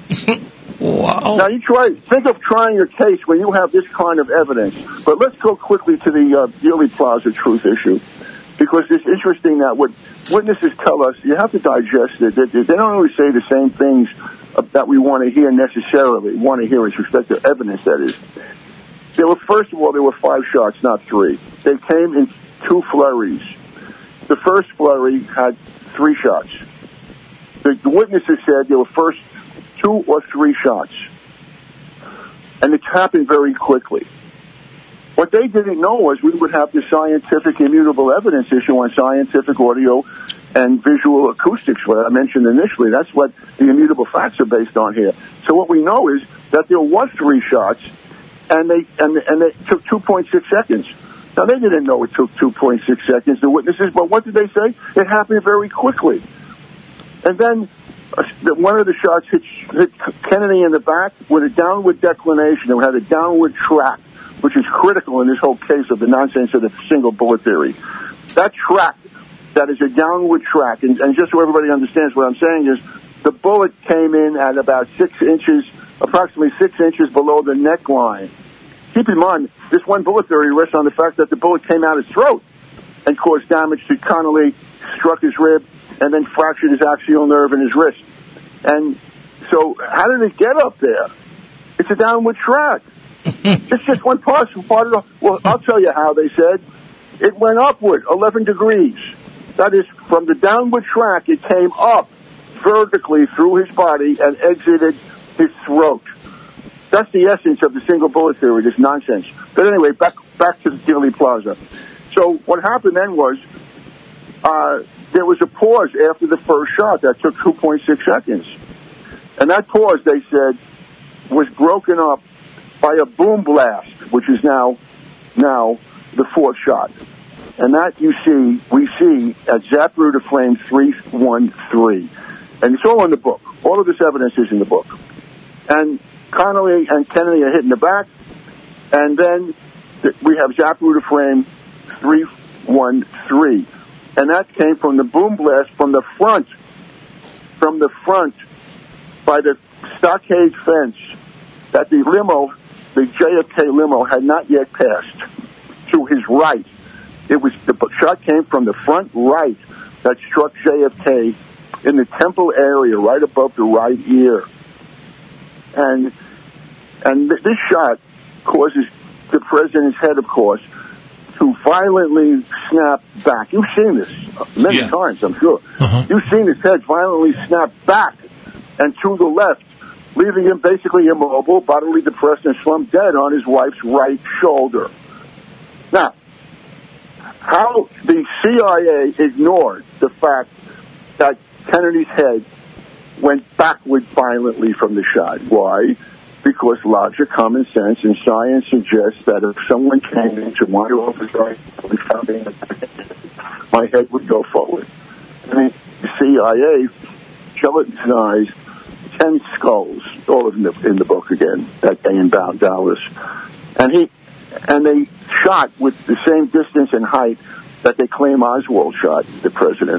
Wow.
Now, you try, think of trying your case when you have this kind of evidence. But let's go quickly to the uh, Dealey Plaza truth issue, because it's interesting that what witnesses tell us, you have to digest it. They, they don't always say the same things uh, that we want to hear necessarily, want to hear with respect to evidence, that is. There were, first of all, there were five shots, not three. They came in two flurries. The first flurry had three shots. The, the witnesses said there were first two or three shots. And it happened very quickly. What they didn't know was we would have the scientific immutable evidence issue on scientific audio and visual acoustics, what I mentioned initially. That's what the immutable facts are based on here. So what we know is that there was three shots, and they and, and they took two point six seconds. Now, they didn't know it took two point six seconds, the witnesses, but what did they say? It happened very quickly. And then uh, one of the shots hit, hit Kennedy in the back with a downward declination. It had a downward track, which is critical in this whole case of the nonsense of the single bullet theory. That track, that is a downward track, and, and just so everybody understands what I'm saying is, the bullet came in at about six inches, approximately six inches below the neckline. Keep in mind, this one bullet theory rests on the fact that the bullet came out his throat and caused damage to Connolly, struck his rib, and then fractured his axial nerve in his wrist. And so how did it get up there? It's a downward track. It's just one part, part of the... Well, I'll tell you how they said. It went upward, eleven degrees. That is, from the downward track, it came up vertically through his body and exited his throat. That's the essence of the single bullet theory, this nonsense. But anyway, back back to the Dealey Plaza. So what happened then was uh, there was a pause after the first shot that took two point six seconds. And that pause, they said, was broken up by a boom blast, which is now now the fourth shot. And that you see, we see at Zapruder Flame three one three. And it's all in the book. All of this evidence is in the book. And Connolly and Kennedy are hit in the back, and then th- we have Zapruder Frame three one three, and that came from the boom blast from the front, from the front by the stockade fence that the limo, the J F K limo, had not yet passed. To his right, it was the shot came from the front right that struck J F K in the temple area, right above the right ear. And and th- this shot causes the president's head, of course, to violently snap back. You've seen this many
Yeah.
times, I'm sure.
Uh-huh.
You've seen his head violently snap back and to the left leaving him basically immobile, bodily depressed, and slumped dead on his wife's right shoulder. Now, how the C I A ignored the fact that Kennedy's head went backward violently from the shot. Why? Because logic, common sense, and science suggests that if someone came into my office and found me, my head would go forward. I mean, the C I A gelatinized ten skulls, all of them in the, in the book again, that day in Dallas, and he and they shot with the same distance and height that they claim Oswald shot the president.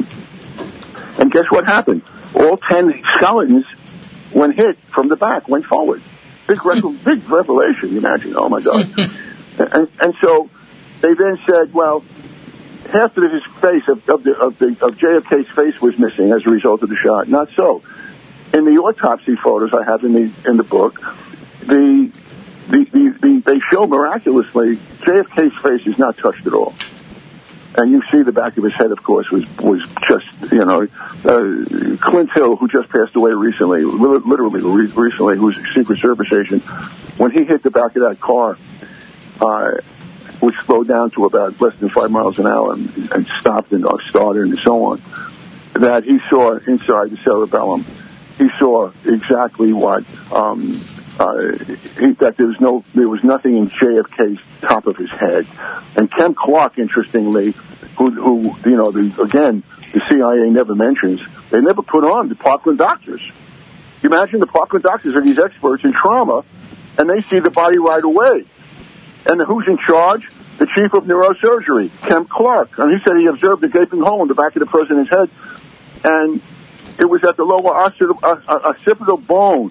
And guess what happened? All ten skeletons, when hit from the back, went forward. Big, re- big revelation. You imagine? Oh my God! and, and so they then said, well, half of his face of, of, the, of, the, of J F K's face was missing as a result of the shot. Not so. In the autopsy photos I have in the in the book, the the, the, the they show miraculously J F K's face is not touched at all. And you see the back of his head, of course, was was just, you know, uh, Clint Hill, who just passed away recently, literally re- recently, who's a Secret Service agent, when he hit the back of that car, uh, which slowed down to about less than five miles an hour and, and stopped and uh, started and so on, that he saw inside the cerebellum, he saw exactly what, um, uh, he, that there was no, there was nothing in J F K's top of his head. And Ken Clark, interestingly, who, who, you know, the, again, the C I A never mentions, they never put on the Parkland doctors. You imagine the Parkland doctors are these experts in trauma, and they see the body right away. And who's in charge? The chief of neurosurgery, Ken Clark. And he said he observed a gaping hole in the back of the president's head, and it was at the lower occipital, uh, occipital bone,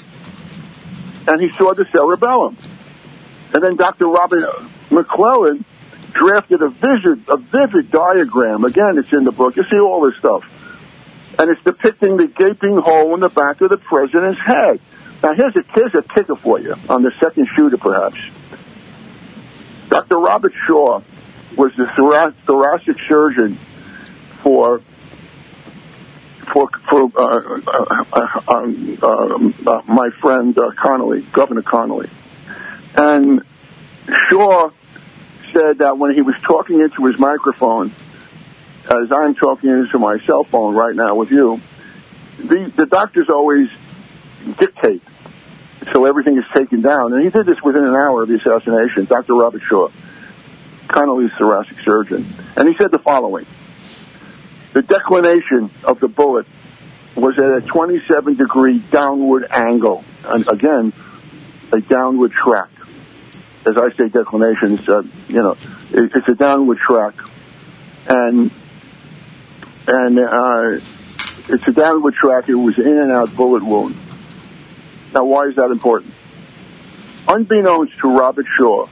and he saw the cerebellum. And then Doctor Robert McClellan drafted a vivid, a vivid diagram. Again, it's in the book. You see all this stuff. And it's depicting the gaping hole in the back of the president's head. Now, here's a, here's a kicker for you on the second shooter, perhaps. Doctor Robert Shaw was the thora- thoracic surgeon for for, for uh, uh, uh, uh, uh, my friend uh, Connolly, Governor Connolly. And Shaw said that when he was talking into his microphone, as I'm talking into my cell phone right now with you, the, the doctors always dictate, so everything is taken down. And he did this within an hour of the assassination, Doctor Robert Shaw, Connolly's thoracic surgeon. And he said the following: the declination of the bullet was at a twenty-seven degree downward angle. And again, a downward track. As I say, declination, it's a, you know, it, it's a downward track. And, and, uh, it's a downward track. It was in and out bullet wound. Now, why is that important? Unbeknownst to Robert Shaw,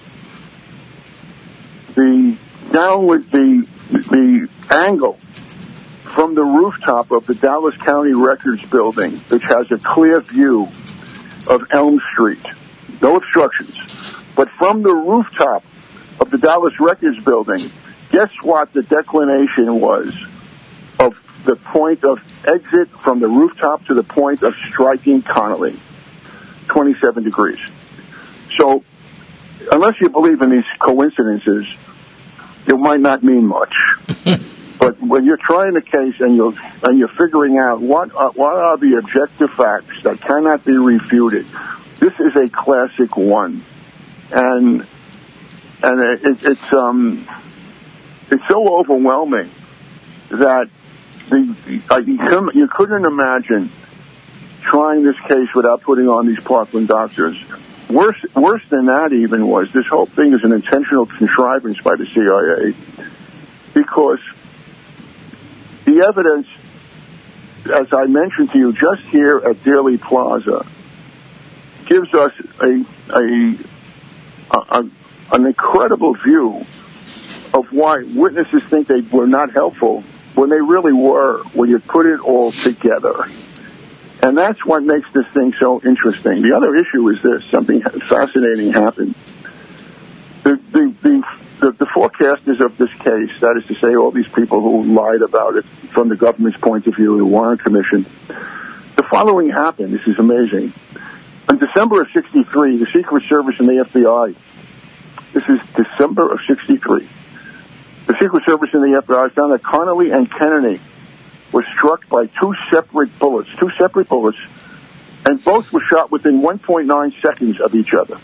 the downward, the, the angle from the rooftop of the Dallas County Records building, which has a clear view of Elm Street, no obstructions, but from the rooftop of the Dallas Records building, guess what the declination was of the point of exit from the rooftop to the point of striking Connolly? twenty-seven degrees. So, unless you believe in these coincidences, it might not mean much. But when you're trying a case and you're and you're figuring out what are, what are the objective facts that cannot be refuted, this is a classic one, and and it, it's um it's so overwhelming that the uh, you, couldn't, you couldn't imagine trying this case without putting on these Parkland doctors. Worse, worse than that even was this whole thing is an intentional contrivance by the C I A, because the evidence, as I mentioned to you, just here at Dealey Plaza, gives us a, a, a an incredible view of why witnesses think they were not helpful when they really were, when you put it all together. And that's what makes this thing so interesting. The other issue is this: something fascinating happened. The, the, the, the, the forecasters of this case, that is to say, all these people who lied about it from the government's point of view, the Warren Commission, the following happened. This is amazing. In December of sixty-three, the Secret Service and the F B I, this is December of sixty-three, the Secret Service and the F B I found that Connolly and Kennedy were struck by two separate bullets, two separate bullets, and both were shot within one point nine seconds of each other.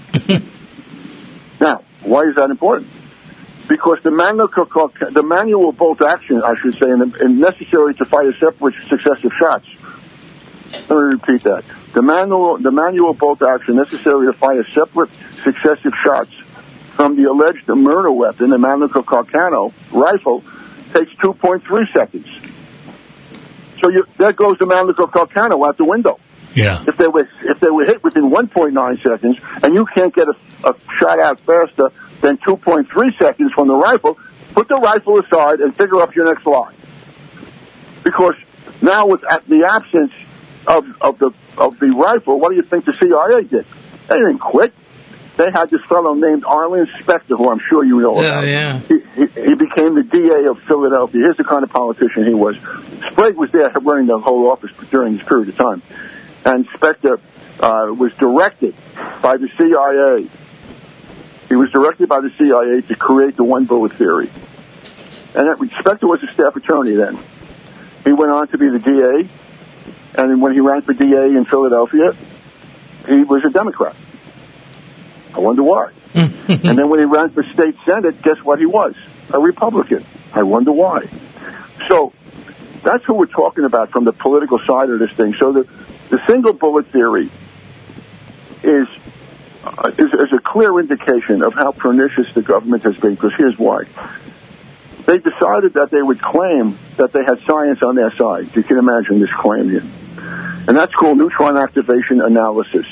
Now, why is that important? Because the manual, the manual bolt action, I should say, and, and necessary to fire separate successive shots. Let me repeat that. The manual, the manual bolt action necessary to fire separate successive shots from the alleged murder weapon, the Manuka Carcano rifle, takes two point three seconds. So you, there goes the Manuka Carcano out the window.
Yeah.
If they were if they were hit within one point nine seconds, and you can't get a, a shot out faster than two point three seconds from the rifle, put the rifle aside and figure up your next line. Because now, with the absence of of the of the rifle, what do you think the C I A did? They didn't quit. They had this fellow named Arlen Specter, who I'm sure you know
Oh,
about.
yeah.
He, he, he became the D A of Philadelphia. Here's the kind of politician he was. Sprague was there running the whole office during this period of time. And Specter uh, was directed by the C I A. He was directed by the C I A to create the one bullet theory. And that, Specter was a staff attorney then. He went on to be the D A, and when he ran for D A in Philadelphia, he was a Democrat. I wonder why. And then when he ran for state senate, guess what he was? A Republican. I wonder why. So that's who we're talking about from the political side of this thing. So the, the single bullet theory is, uh, is is a clear indication of how pernicious the government has been, because here's why. They decided that they would claim that they had science on their side. You can imagine this claim here. And that's called neutron activation analysis.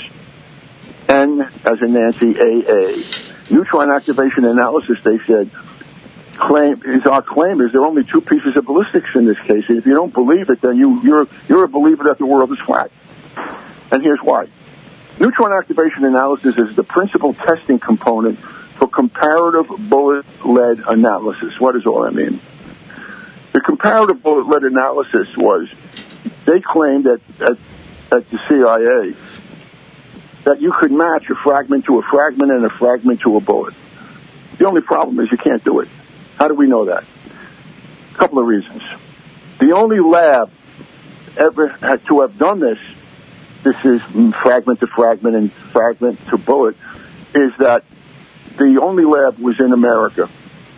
N as in Nancy, A A. Neutron activation analysis, they said, claim is our claim is there are only two pieces of ballistics in this case. And if you don't believe it, then you, you're, you're a believer that the world is flat. And here's why. Neutron activation analysis is the principal testing component for comparative bullet lead analysis. What does all that mean? The comparative bullet lead analysis was, they claimed that at, at the C I A that you could match a fragment to a fragment and a fragment to a bullet. The only problem is you can't do it. How do we know that? A couple of reasons. The only lab ever had to have done this, this is fragment to fragment and fragment to bullet, is that the only lab was in America.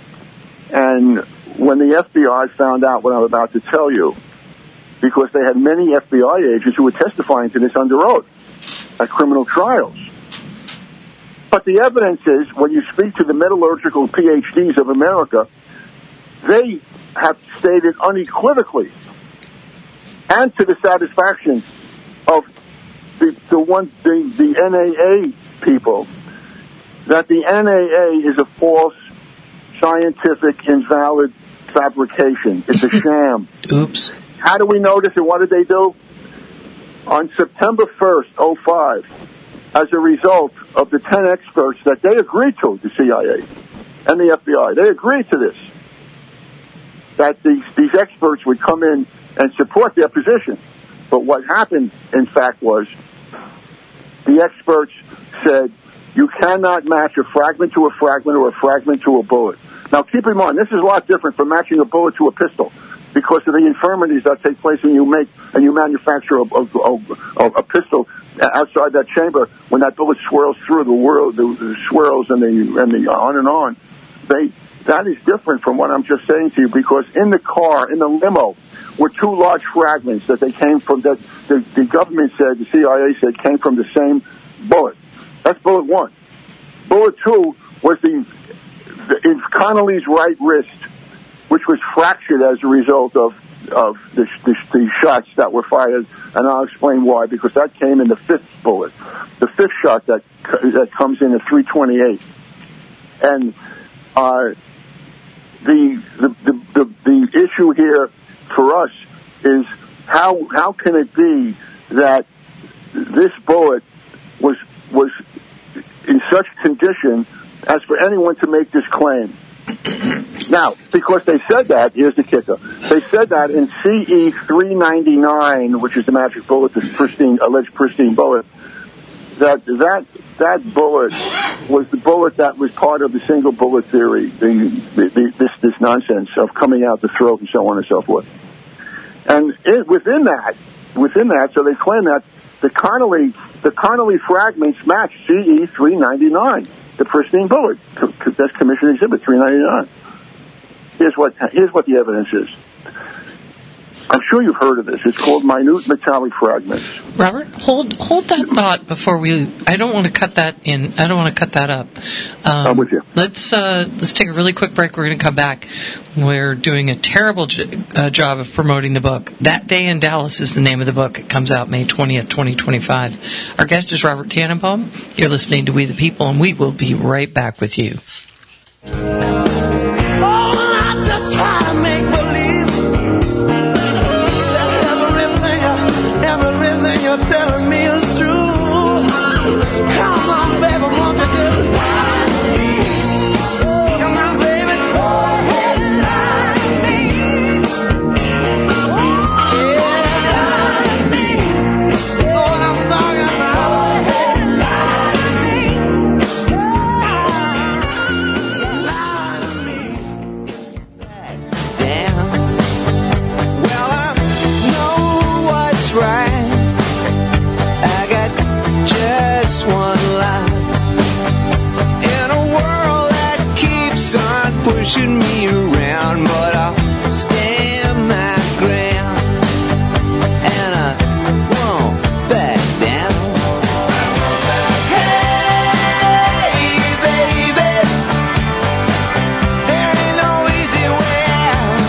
And when the F B I found out what I'm about to tell you, because they had many F B I agents who were testifying to this under oath at criminal trials. But the evidence is, when you speak to the metallurgical P H Ds of America, they have stated unequivocally and to the satisfaction of the the one the, the N A A people that the N A A is a false, scientific, invalid fabrication. It's a sham.
Oops.
How do we know this, and what did they do? On September first, oh five, as a result of the ten experts that they agreed to, the C I A and the F B I, they agreed to this, that these, these experts would come in and support their position. But what happened, in fact, was the experts said, you cannot match a fragment to a fragment or a fragment to a bullet. Now, keep in mind, this is a lot different from matching a bullet to a pistol, because of the infirmities that take place when you make and you manufacture a, a, a, a pistol outside that chamber. When that bullet swirls through the world, the, the swirls and the and the on and on, they that is different from what I'm just saying to you. Because in the car, in the limo, were two large fragments that they came from. That the, the government said, the C I A said, came from the same bullet. That's bullet one. Bullet two was the, the in Connolly's right wrist, which was fractured as a result of of the, the, the shots that were fired, and I'll explain why. Because that came in the fifth bullet, the fifth shot that that comes in at three twenty-eight, and uh, the, the the the the issue here for us is how how can it be that this bullet was was in such condition as for anyone to make this claim? Now, because they said that, here's the kicker. They said that in C E three ninety-nine, which is the magic bullet, this pristine, alleged pristine bullet, that that that bullet was the bullet that was part of the single bullet theory, the, the, the, this this nonsense of coming out the throat and so on and so forth. And it, within that, within that, so they claim that the Connolly the Connolly fragments match C E three ninety-nine, the pristine bullet. That's Commission Exhibit three ninety-nine. Here's what here's what the evidence is. I'm sure you've heard of this. It's called minute metallic fragments.
Robert, hold hold that thought before we. I don't want to cut that in. I don't want to cut that up. Um,
I'm with you.
Let's uh, let's take a really quick break. We're going to come back. We're doing a terrible j- uh, job of promoting the book. That Day in Dallas is the name of the book. It comes out May twentieth, twenty twenty-five. Our guest is Robert Tannenbaum. You're listening to We the People, and we will be right back with you.
Oh, I just try to make believe that everything, everything you're telling me is true. Come on, baby, won't you just lie to me? Come on, baby, go ahead and lie to me. Yeah, lie to me. You know what I'm talking about? Go ahead and lie to me. Lie to me. Damn. Well, I know what's right. I got just one life in a world that keeps on pushing me around, but I'll stand my ground and I won't back down. Hey, baby, there ain't no easy way out.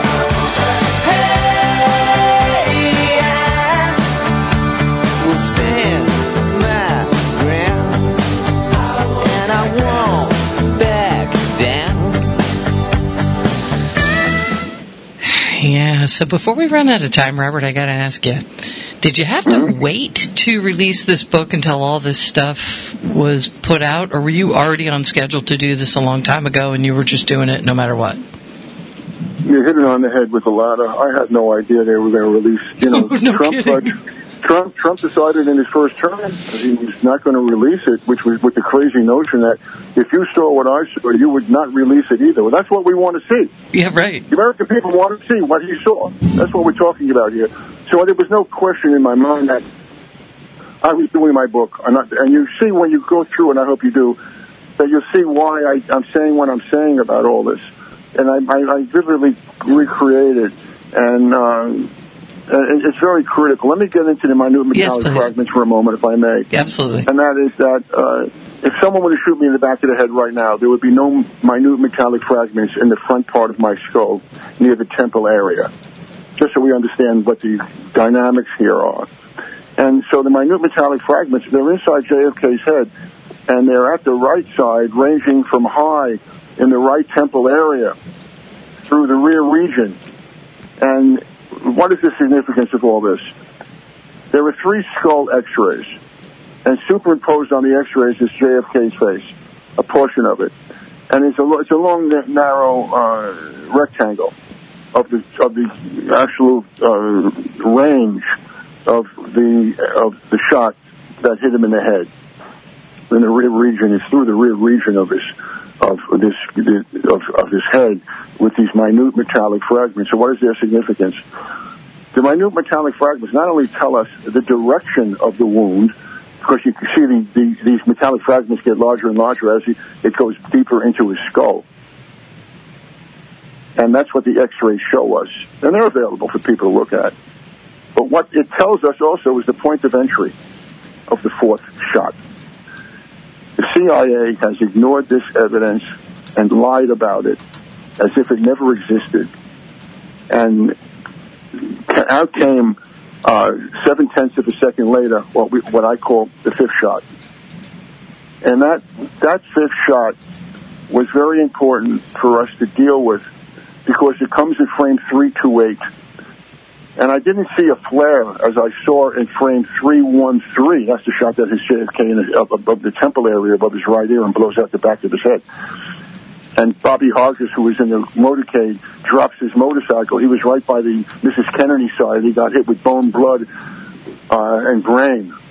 Hey, I will stand my ground and I won't back down.
Yeah, so before we run out of time, Robert, I got to ask you, did you have to wait to release this book until all this stuff was put out, or were you already on schedule to do this a long time ago and you were just doing it no matter what?
You hit it on the head with a lot of. I had no idea they were going to release. You know,
No
Trump.
kidding.
Uh, Trump. Trump decided in his first term that he was not going to release it, which was with the crazy notion that if you saw what I saw, you would not release it either. Well, that's what we want to see.
Yeah, right.
The American people want to see what he saw. That's what we're talking about here. So there was no question in my mind that I was doing my book. And, I, and you see when you go through, and I hope you do, that you'll see why I, I'm saying what I'm saying about all this. And I, I, I vividly recreate it. And uh, and it's very critical. Let me get into the minute metallic
please.
fragments for a moment, if I may.
Absolutely.
And that is that uh, if someone were to shoot me in the back of the head right now, there would be no minute metallic fragments in the front part of my skull near the temple area, just so we understand what the dynamics here are. And so the minute metallic fragments, they're inside J F K's head, and they're at the right side, ranging from high in the right temple area through the rear region. And what is the significance of all this? There are three skull x-rays, and superimposed on the x-rays is J F K's face, a portion of it. And it's a, it's a long, narrow uh, rectangle of the of the actual uh, range of the of the shot that hit him in the head. In the rear region, it's through the rear region of his of this of, of his head with these minute metallic fragments. So, what is their significance? The minute metallic fragments not only tell us the direction of the wound, because you can see the, the, these metallic fragments get larger and larger as he, it goes deeper into his skull. And that's what the x-rays show us. And they're available for people to look at. But what it tells us also is the point of entry of the fourth shot. The C I A has ignored this evidence and lied about it as if it never existed. And out came uh, seven-tenths of a second later what, we, what I call the fifth shot. And that that fifth shot was very important for us to deal with because it comes in frame three two eight. And I didn't see a flare as I saw in frame three one three. That's the shot that hits J F K in the, up above the temple area above his right ear and blows out the back of his head. And Bobby Hodges, who was in the motorcade, drops his motorcycle. He was right by the Missus Kennedy side. He got hit with bone, blood, uh, and brain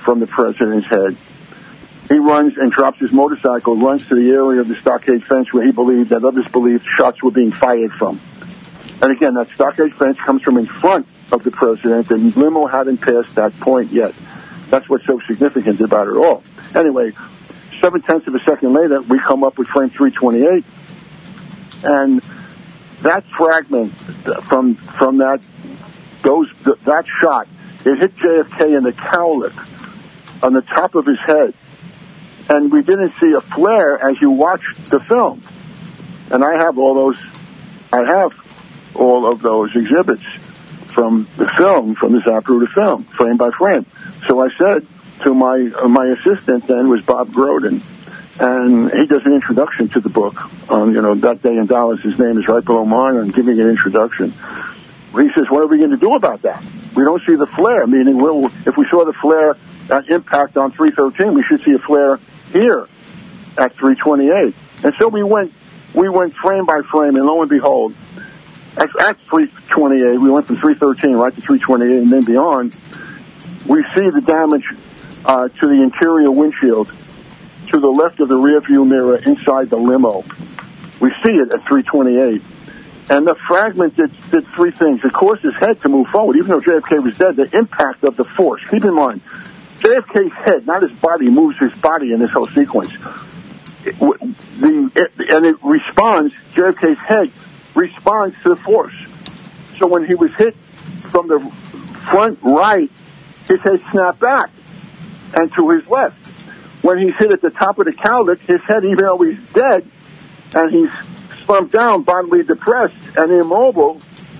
from the president's head. He runs and drops his motorcycle, runs to the area of the stockade fence where he believed that others believed shots were being fired from. And again, that stockade fence comes from in front of the president, and limo hadn't passed that point yet. That's what's so significant about it all. Anyway, seven-tenths of a second later, we come up with frame three twenty-eight, and that fragment from from that those that shot, it hit J F K in the cowlick on the top of his head, and we didn't see a flare as you watched the film. And I have all those, I have all of those exhibits from the film, from the Zapruder film, frame by frame. So I said to my uh, my assistant then was Bob Grodin, and he does an introduction to the book. Um, you know, That Day in Dallas, his name is right below mine. I'm giving an introduction. He says, what are we going to do about that? We don't see the flare, meaning we'll, if we saw the flare at impact on three thirteen, we should see a flare here at three twenty-eight. And so we went, we went frame by frame, and lo and behold, at, at three twenty-eight, we went from three thirteen right to three twenty-eight and then beyond. We see the damage uh, to the interior windshield, to the left of the rear view mirror inside the limo. We see it at three twenty-eight. And the fragment did, did three things. It caused his head to move forward, even though J F K was dead. The impact of the force. Keep in mind, J F K's head, not his body, moves his body in this whole sequence. It, the, it, and it responds, J F K's head responds to the force. So when he was hit from the front right, his head snapped back and to his left. When he's hit at the top of the cowlick, his head, even though he's dead, and he's slumped down, bodily depressed and immobile,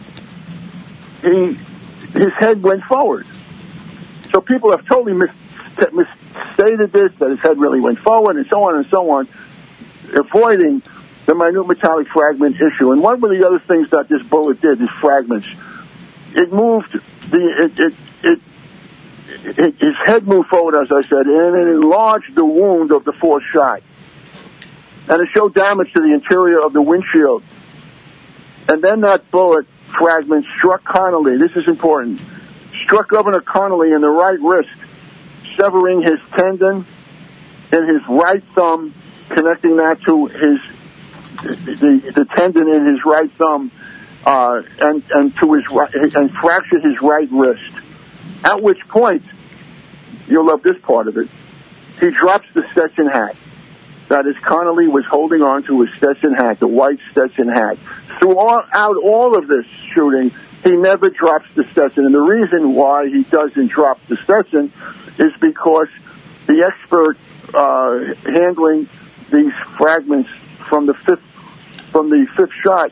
he his head went forward. So people have totally mis- misstated this, that his head really went forward, and so on and so on, avoiding the minute metallic fragment issue. And one of the other things that this bullet did, these fragments, it moved the it it, it It, his head moved forward, as I said, and it enlarged the wound of the fourth shot. And it showed damage to the interior of the windshield. And then that bullet fragment struck Connolly. This is important. Struck Governor Connolly in the right wrist, severing his tendon in his right thumb, connecting that to his the, the tendon in his right thumb, uh, and and to his right, and fractured his right wrist. At which point, you'll love this part of it, he drops the Stetson hat. That is, Connolly was holding on to his Stetson hat, the white Stetson hat. Throughout all of this shooting, he never drops the Stetson. And the reason why he doesn't drop the Stetson is because the expert uh, handling these fragments from the fifth from the fifth shot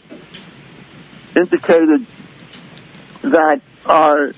indicated that uh,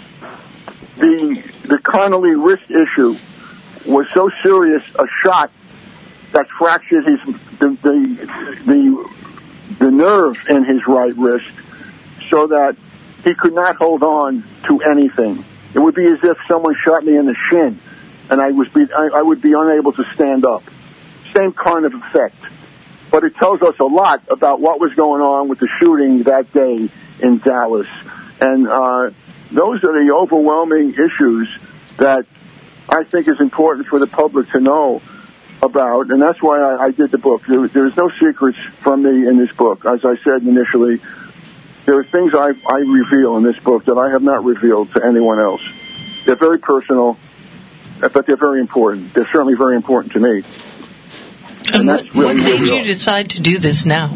the the Connolly wrist issue was so serious a shot that fractured his the the the, the nerve in his right wrist, so that he could not hold on to anything. It would be as if someone shot me in the shin, and I was be I, I would be unable to stand up. Same kind of effect, but it tells us a lot about what was going on with the shooting that day in Dallas, and uh, those are the overwhelming issues that I think is important for the public to know about, and that's why I, I did the book. There, there's no secrets from me in this book. As I said initially, there are things I, I reveal in this book that I have not revealed to anyone else. They're very personal, but they're very important. They're certainly very important to me.
And, and what,
really
what made you decide to do this now?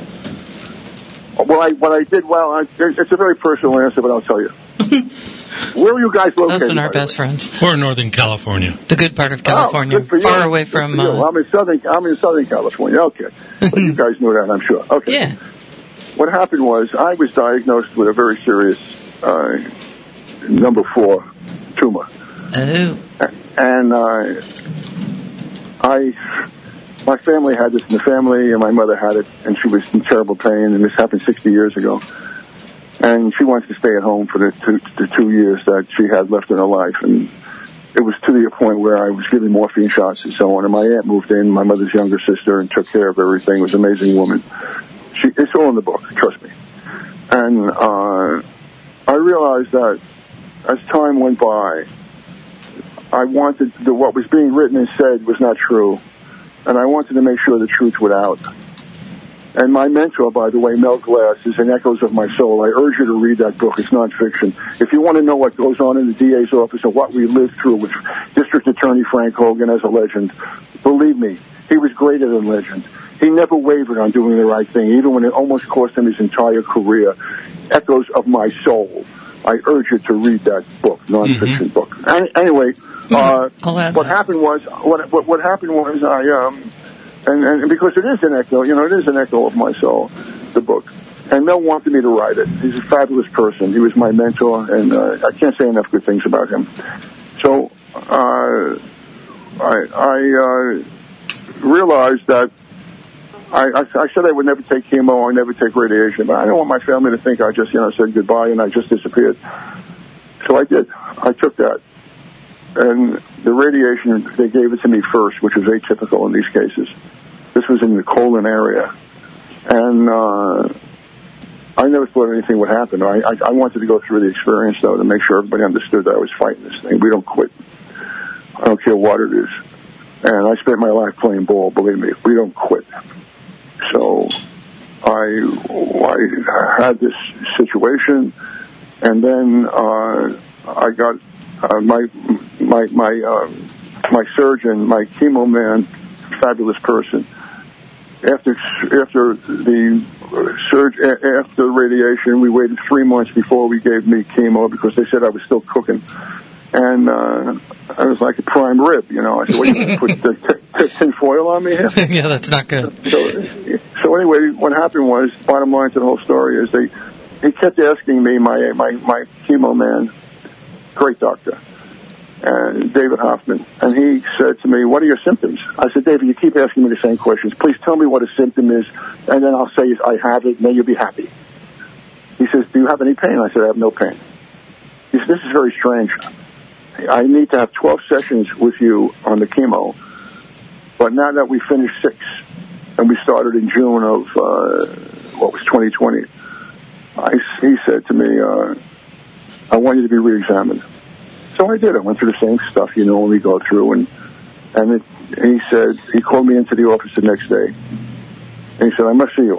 Well, I, what I did, well, I, it's a very personal answer, but I'll tell you. Where are you guys located?
Those are our best friends.
We're in Northern California.
The good part of California,
oh, good for
far
you.
away
Good
from.
for you.
Uh,
I'm in Southern. I'm in Southern California. Okay, well, you guys knew that, I'm sure. Okay.
Yeah.
What happened was I was diagnosed with a very serious uh, number four tumor.
Oh.
And uh, I, my family had this in the family, and my mother had it, and she was in terrible pain. And this happened sixty years ago. And she wants to stay at home for the two, the two years that she had left in her life. And it was to the point where I was giving morphine shots and so on. And my aunt moved in, my mother's younger sister, and took care of everything. It was an amazing woman. She, it's all in the book, trust me. And uh, I realized that as time went by, I wanted the, what was being written and said was not true, and I wanted to make sure the truth would out. And my mentor, by the way, Mel Glass, is in Echoes of My Soul. I urge you to read that book. It's nonfiction. If you want to know what goes on in the D A's office and what we lived through with District Attorney Frank Hogan as a legend, believe me, he was greater than legend. He never wavered on doing the right thing, even when it almost cost him his entire career. Echoes of My Soul. I urge you to read that book, nonfiction mm-hmm. book. And, anyway, uh, what
that.
happened was, what, what, what happened was I... Um, And, and because it is an echo, you know, it is an echo of my soul, the book. And Mel wanted me to write it. He's a fabulous person. He was my mentor, and uh, I can't say enough good things about him. So uh, I, I uh, realized that I, I, I said I would never take chemo, I never take radiation, but I don't want my family to think I just, you know, said goodbye and I just disappeared. So I did. I took that. And the radiation, they gave it to me first, which was atypical in these cases. This was in the colon area. And uh, I never thought anything would happen. I, I, I wanted to go through the experience, though, to make sure everybody understood that I was fighting this thing. We don't quit. I don't care what it is. And I spent my life playing ball, believe me. We don't quit. So I, I had this situation, and then uh, I got uh, my my my uh, my surgeon, my chemo man, fabulous person. After after the surge after radiation, we waited three months before we gave me chemo because they said I was still cooking, and uh, I was like a prime rib, you know. I said, "What, you gonna put the t- t- tin foil on me here?"
Yeah, that's not good.
So, so anyway, what happened was, bottom line to the whole story is they he kept asking me, my my my chemo man, great doctor, and David Hoffman, and he said to me, "What are your symptoms?" I said, "David, you keep asking me the same questions. Please tell me what a symptom is, and then I'll say I have it, and then you'll be happy." He says, "Do you have any pain?" I said, "I have no pain." He said, "This is very strange. I need to have twelve sessions with you on the chemo, but now that we finished six, and we started in June of, uh, what was twenty twenty, I, he said to me, uh, I want you to be re-examined." So I did. I went through the same stuff you normally go through, and and it, he said, he called me into the office the next day, and he said, "I must see you."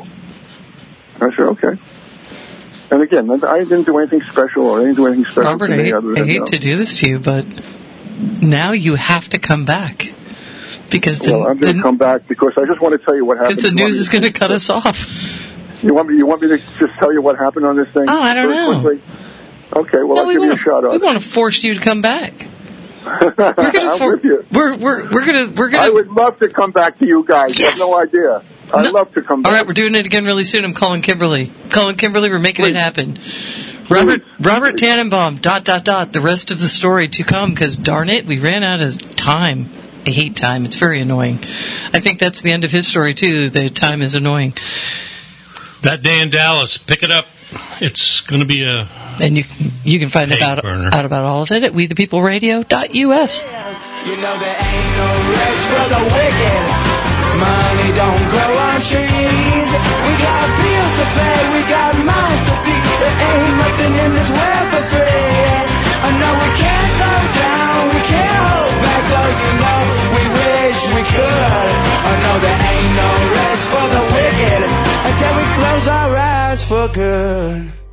I said, "Okay." And again, I didn't do anything special, or I didn't do anything special
Robert,
to
I
me
hate,
other than,
I hate
you know,
to do this to you, but now you have to come back. Because the,
well, I'm going to
the,
come back because I just want to tell you what happened.
Because the news is going to cut us off.
You want me? You want me to just tell you what happened on this thing?
Oh, I don't know.
Quickly? Okay, well,
no,
I'll
we
give
wanna,
you a shot on
we
it.
We want to force you to come back.
We're
gonna
I'm
for,
with you.
We're we're we're gonna we're gonna.
I would love to come back to you guys.
Yes.
You have no idea. I'd
no.
love to come back.
All right, we're doing it again really soon. I'm calling Kimberly. Calling Kimberly. We're making
Please.
it happen. Robert
Please.
Robert
Please.
Tannenbaum. Dot dot dot. The rest of the story to come. Because darn it, we ran out of time. I hate time. It's very annoying. I think that's the end of his story too. The time is annoying.
That day in Dallas, pick it up. It's going to be a
and you you can find about
burner.
out about all of it at we the people radio dot U S.
You know there ain't no rest for the wicked. Money don't grow on trees. We got bills to pay, we got mouths to feed. There ain't nothing in this world for free. I know we can't slow down, we can't hold back, though you know we wish we could. I know there ain't no rest for the wicked until we close our eyes for good.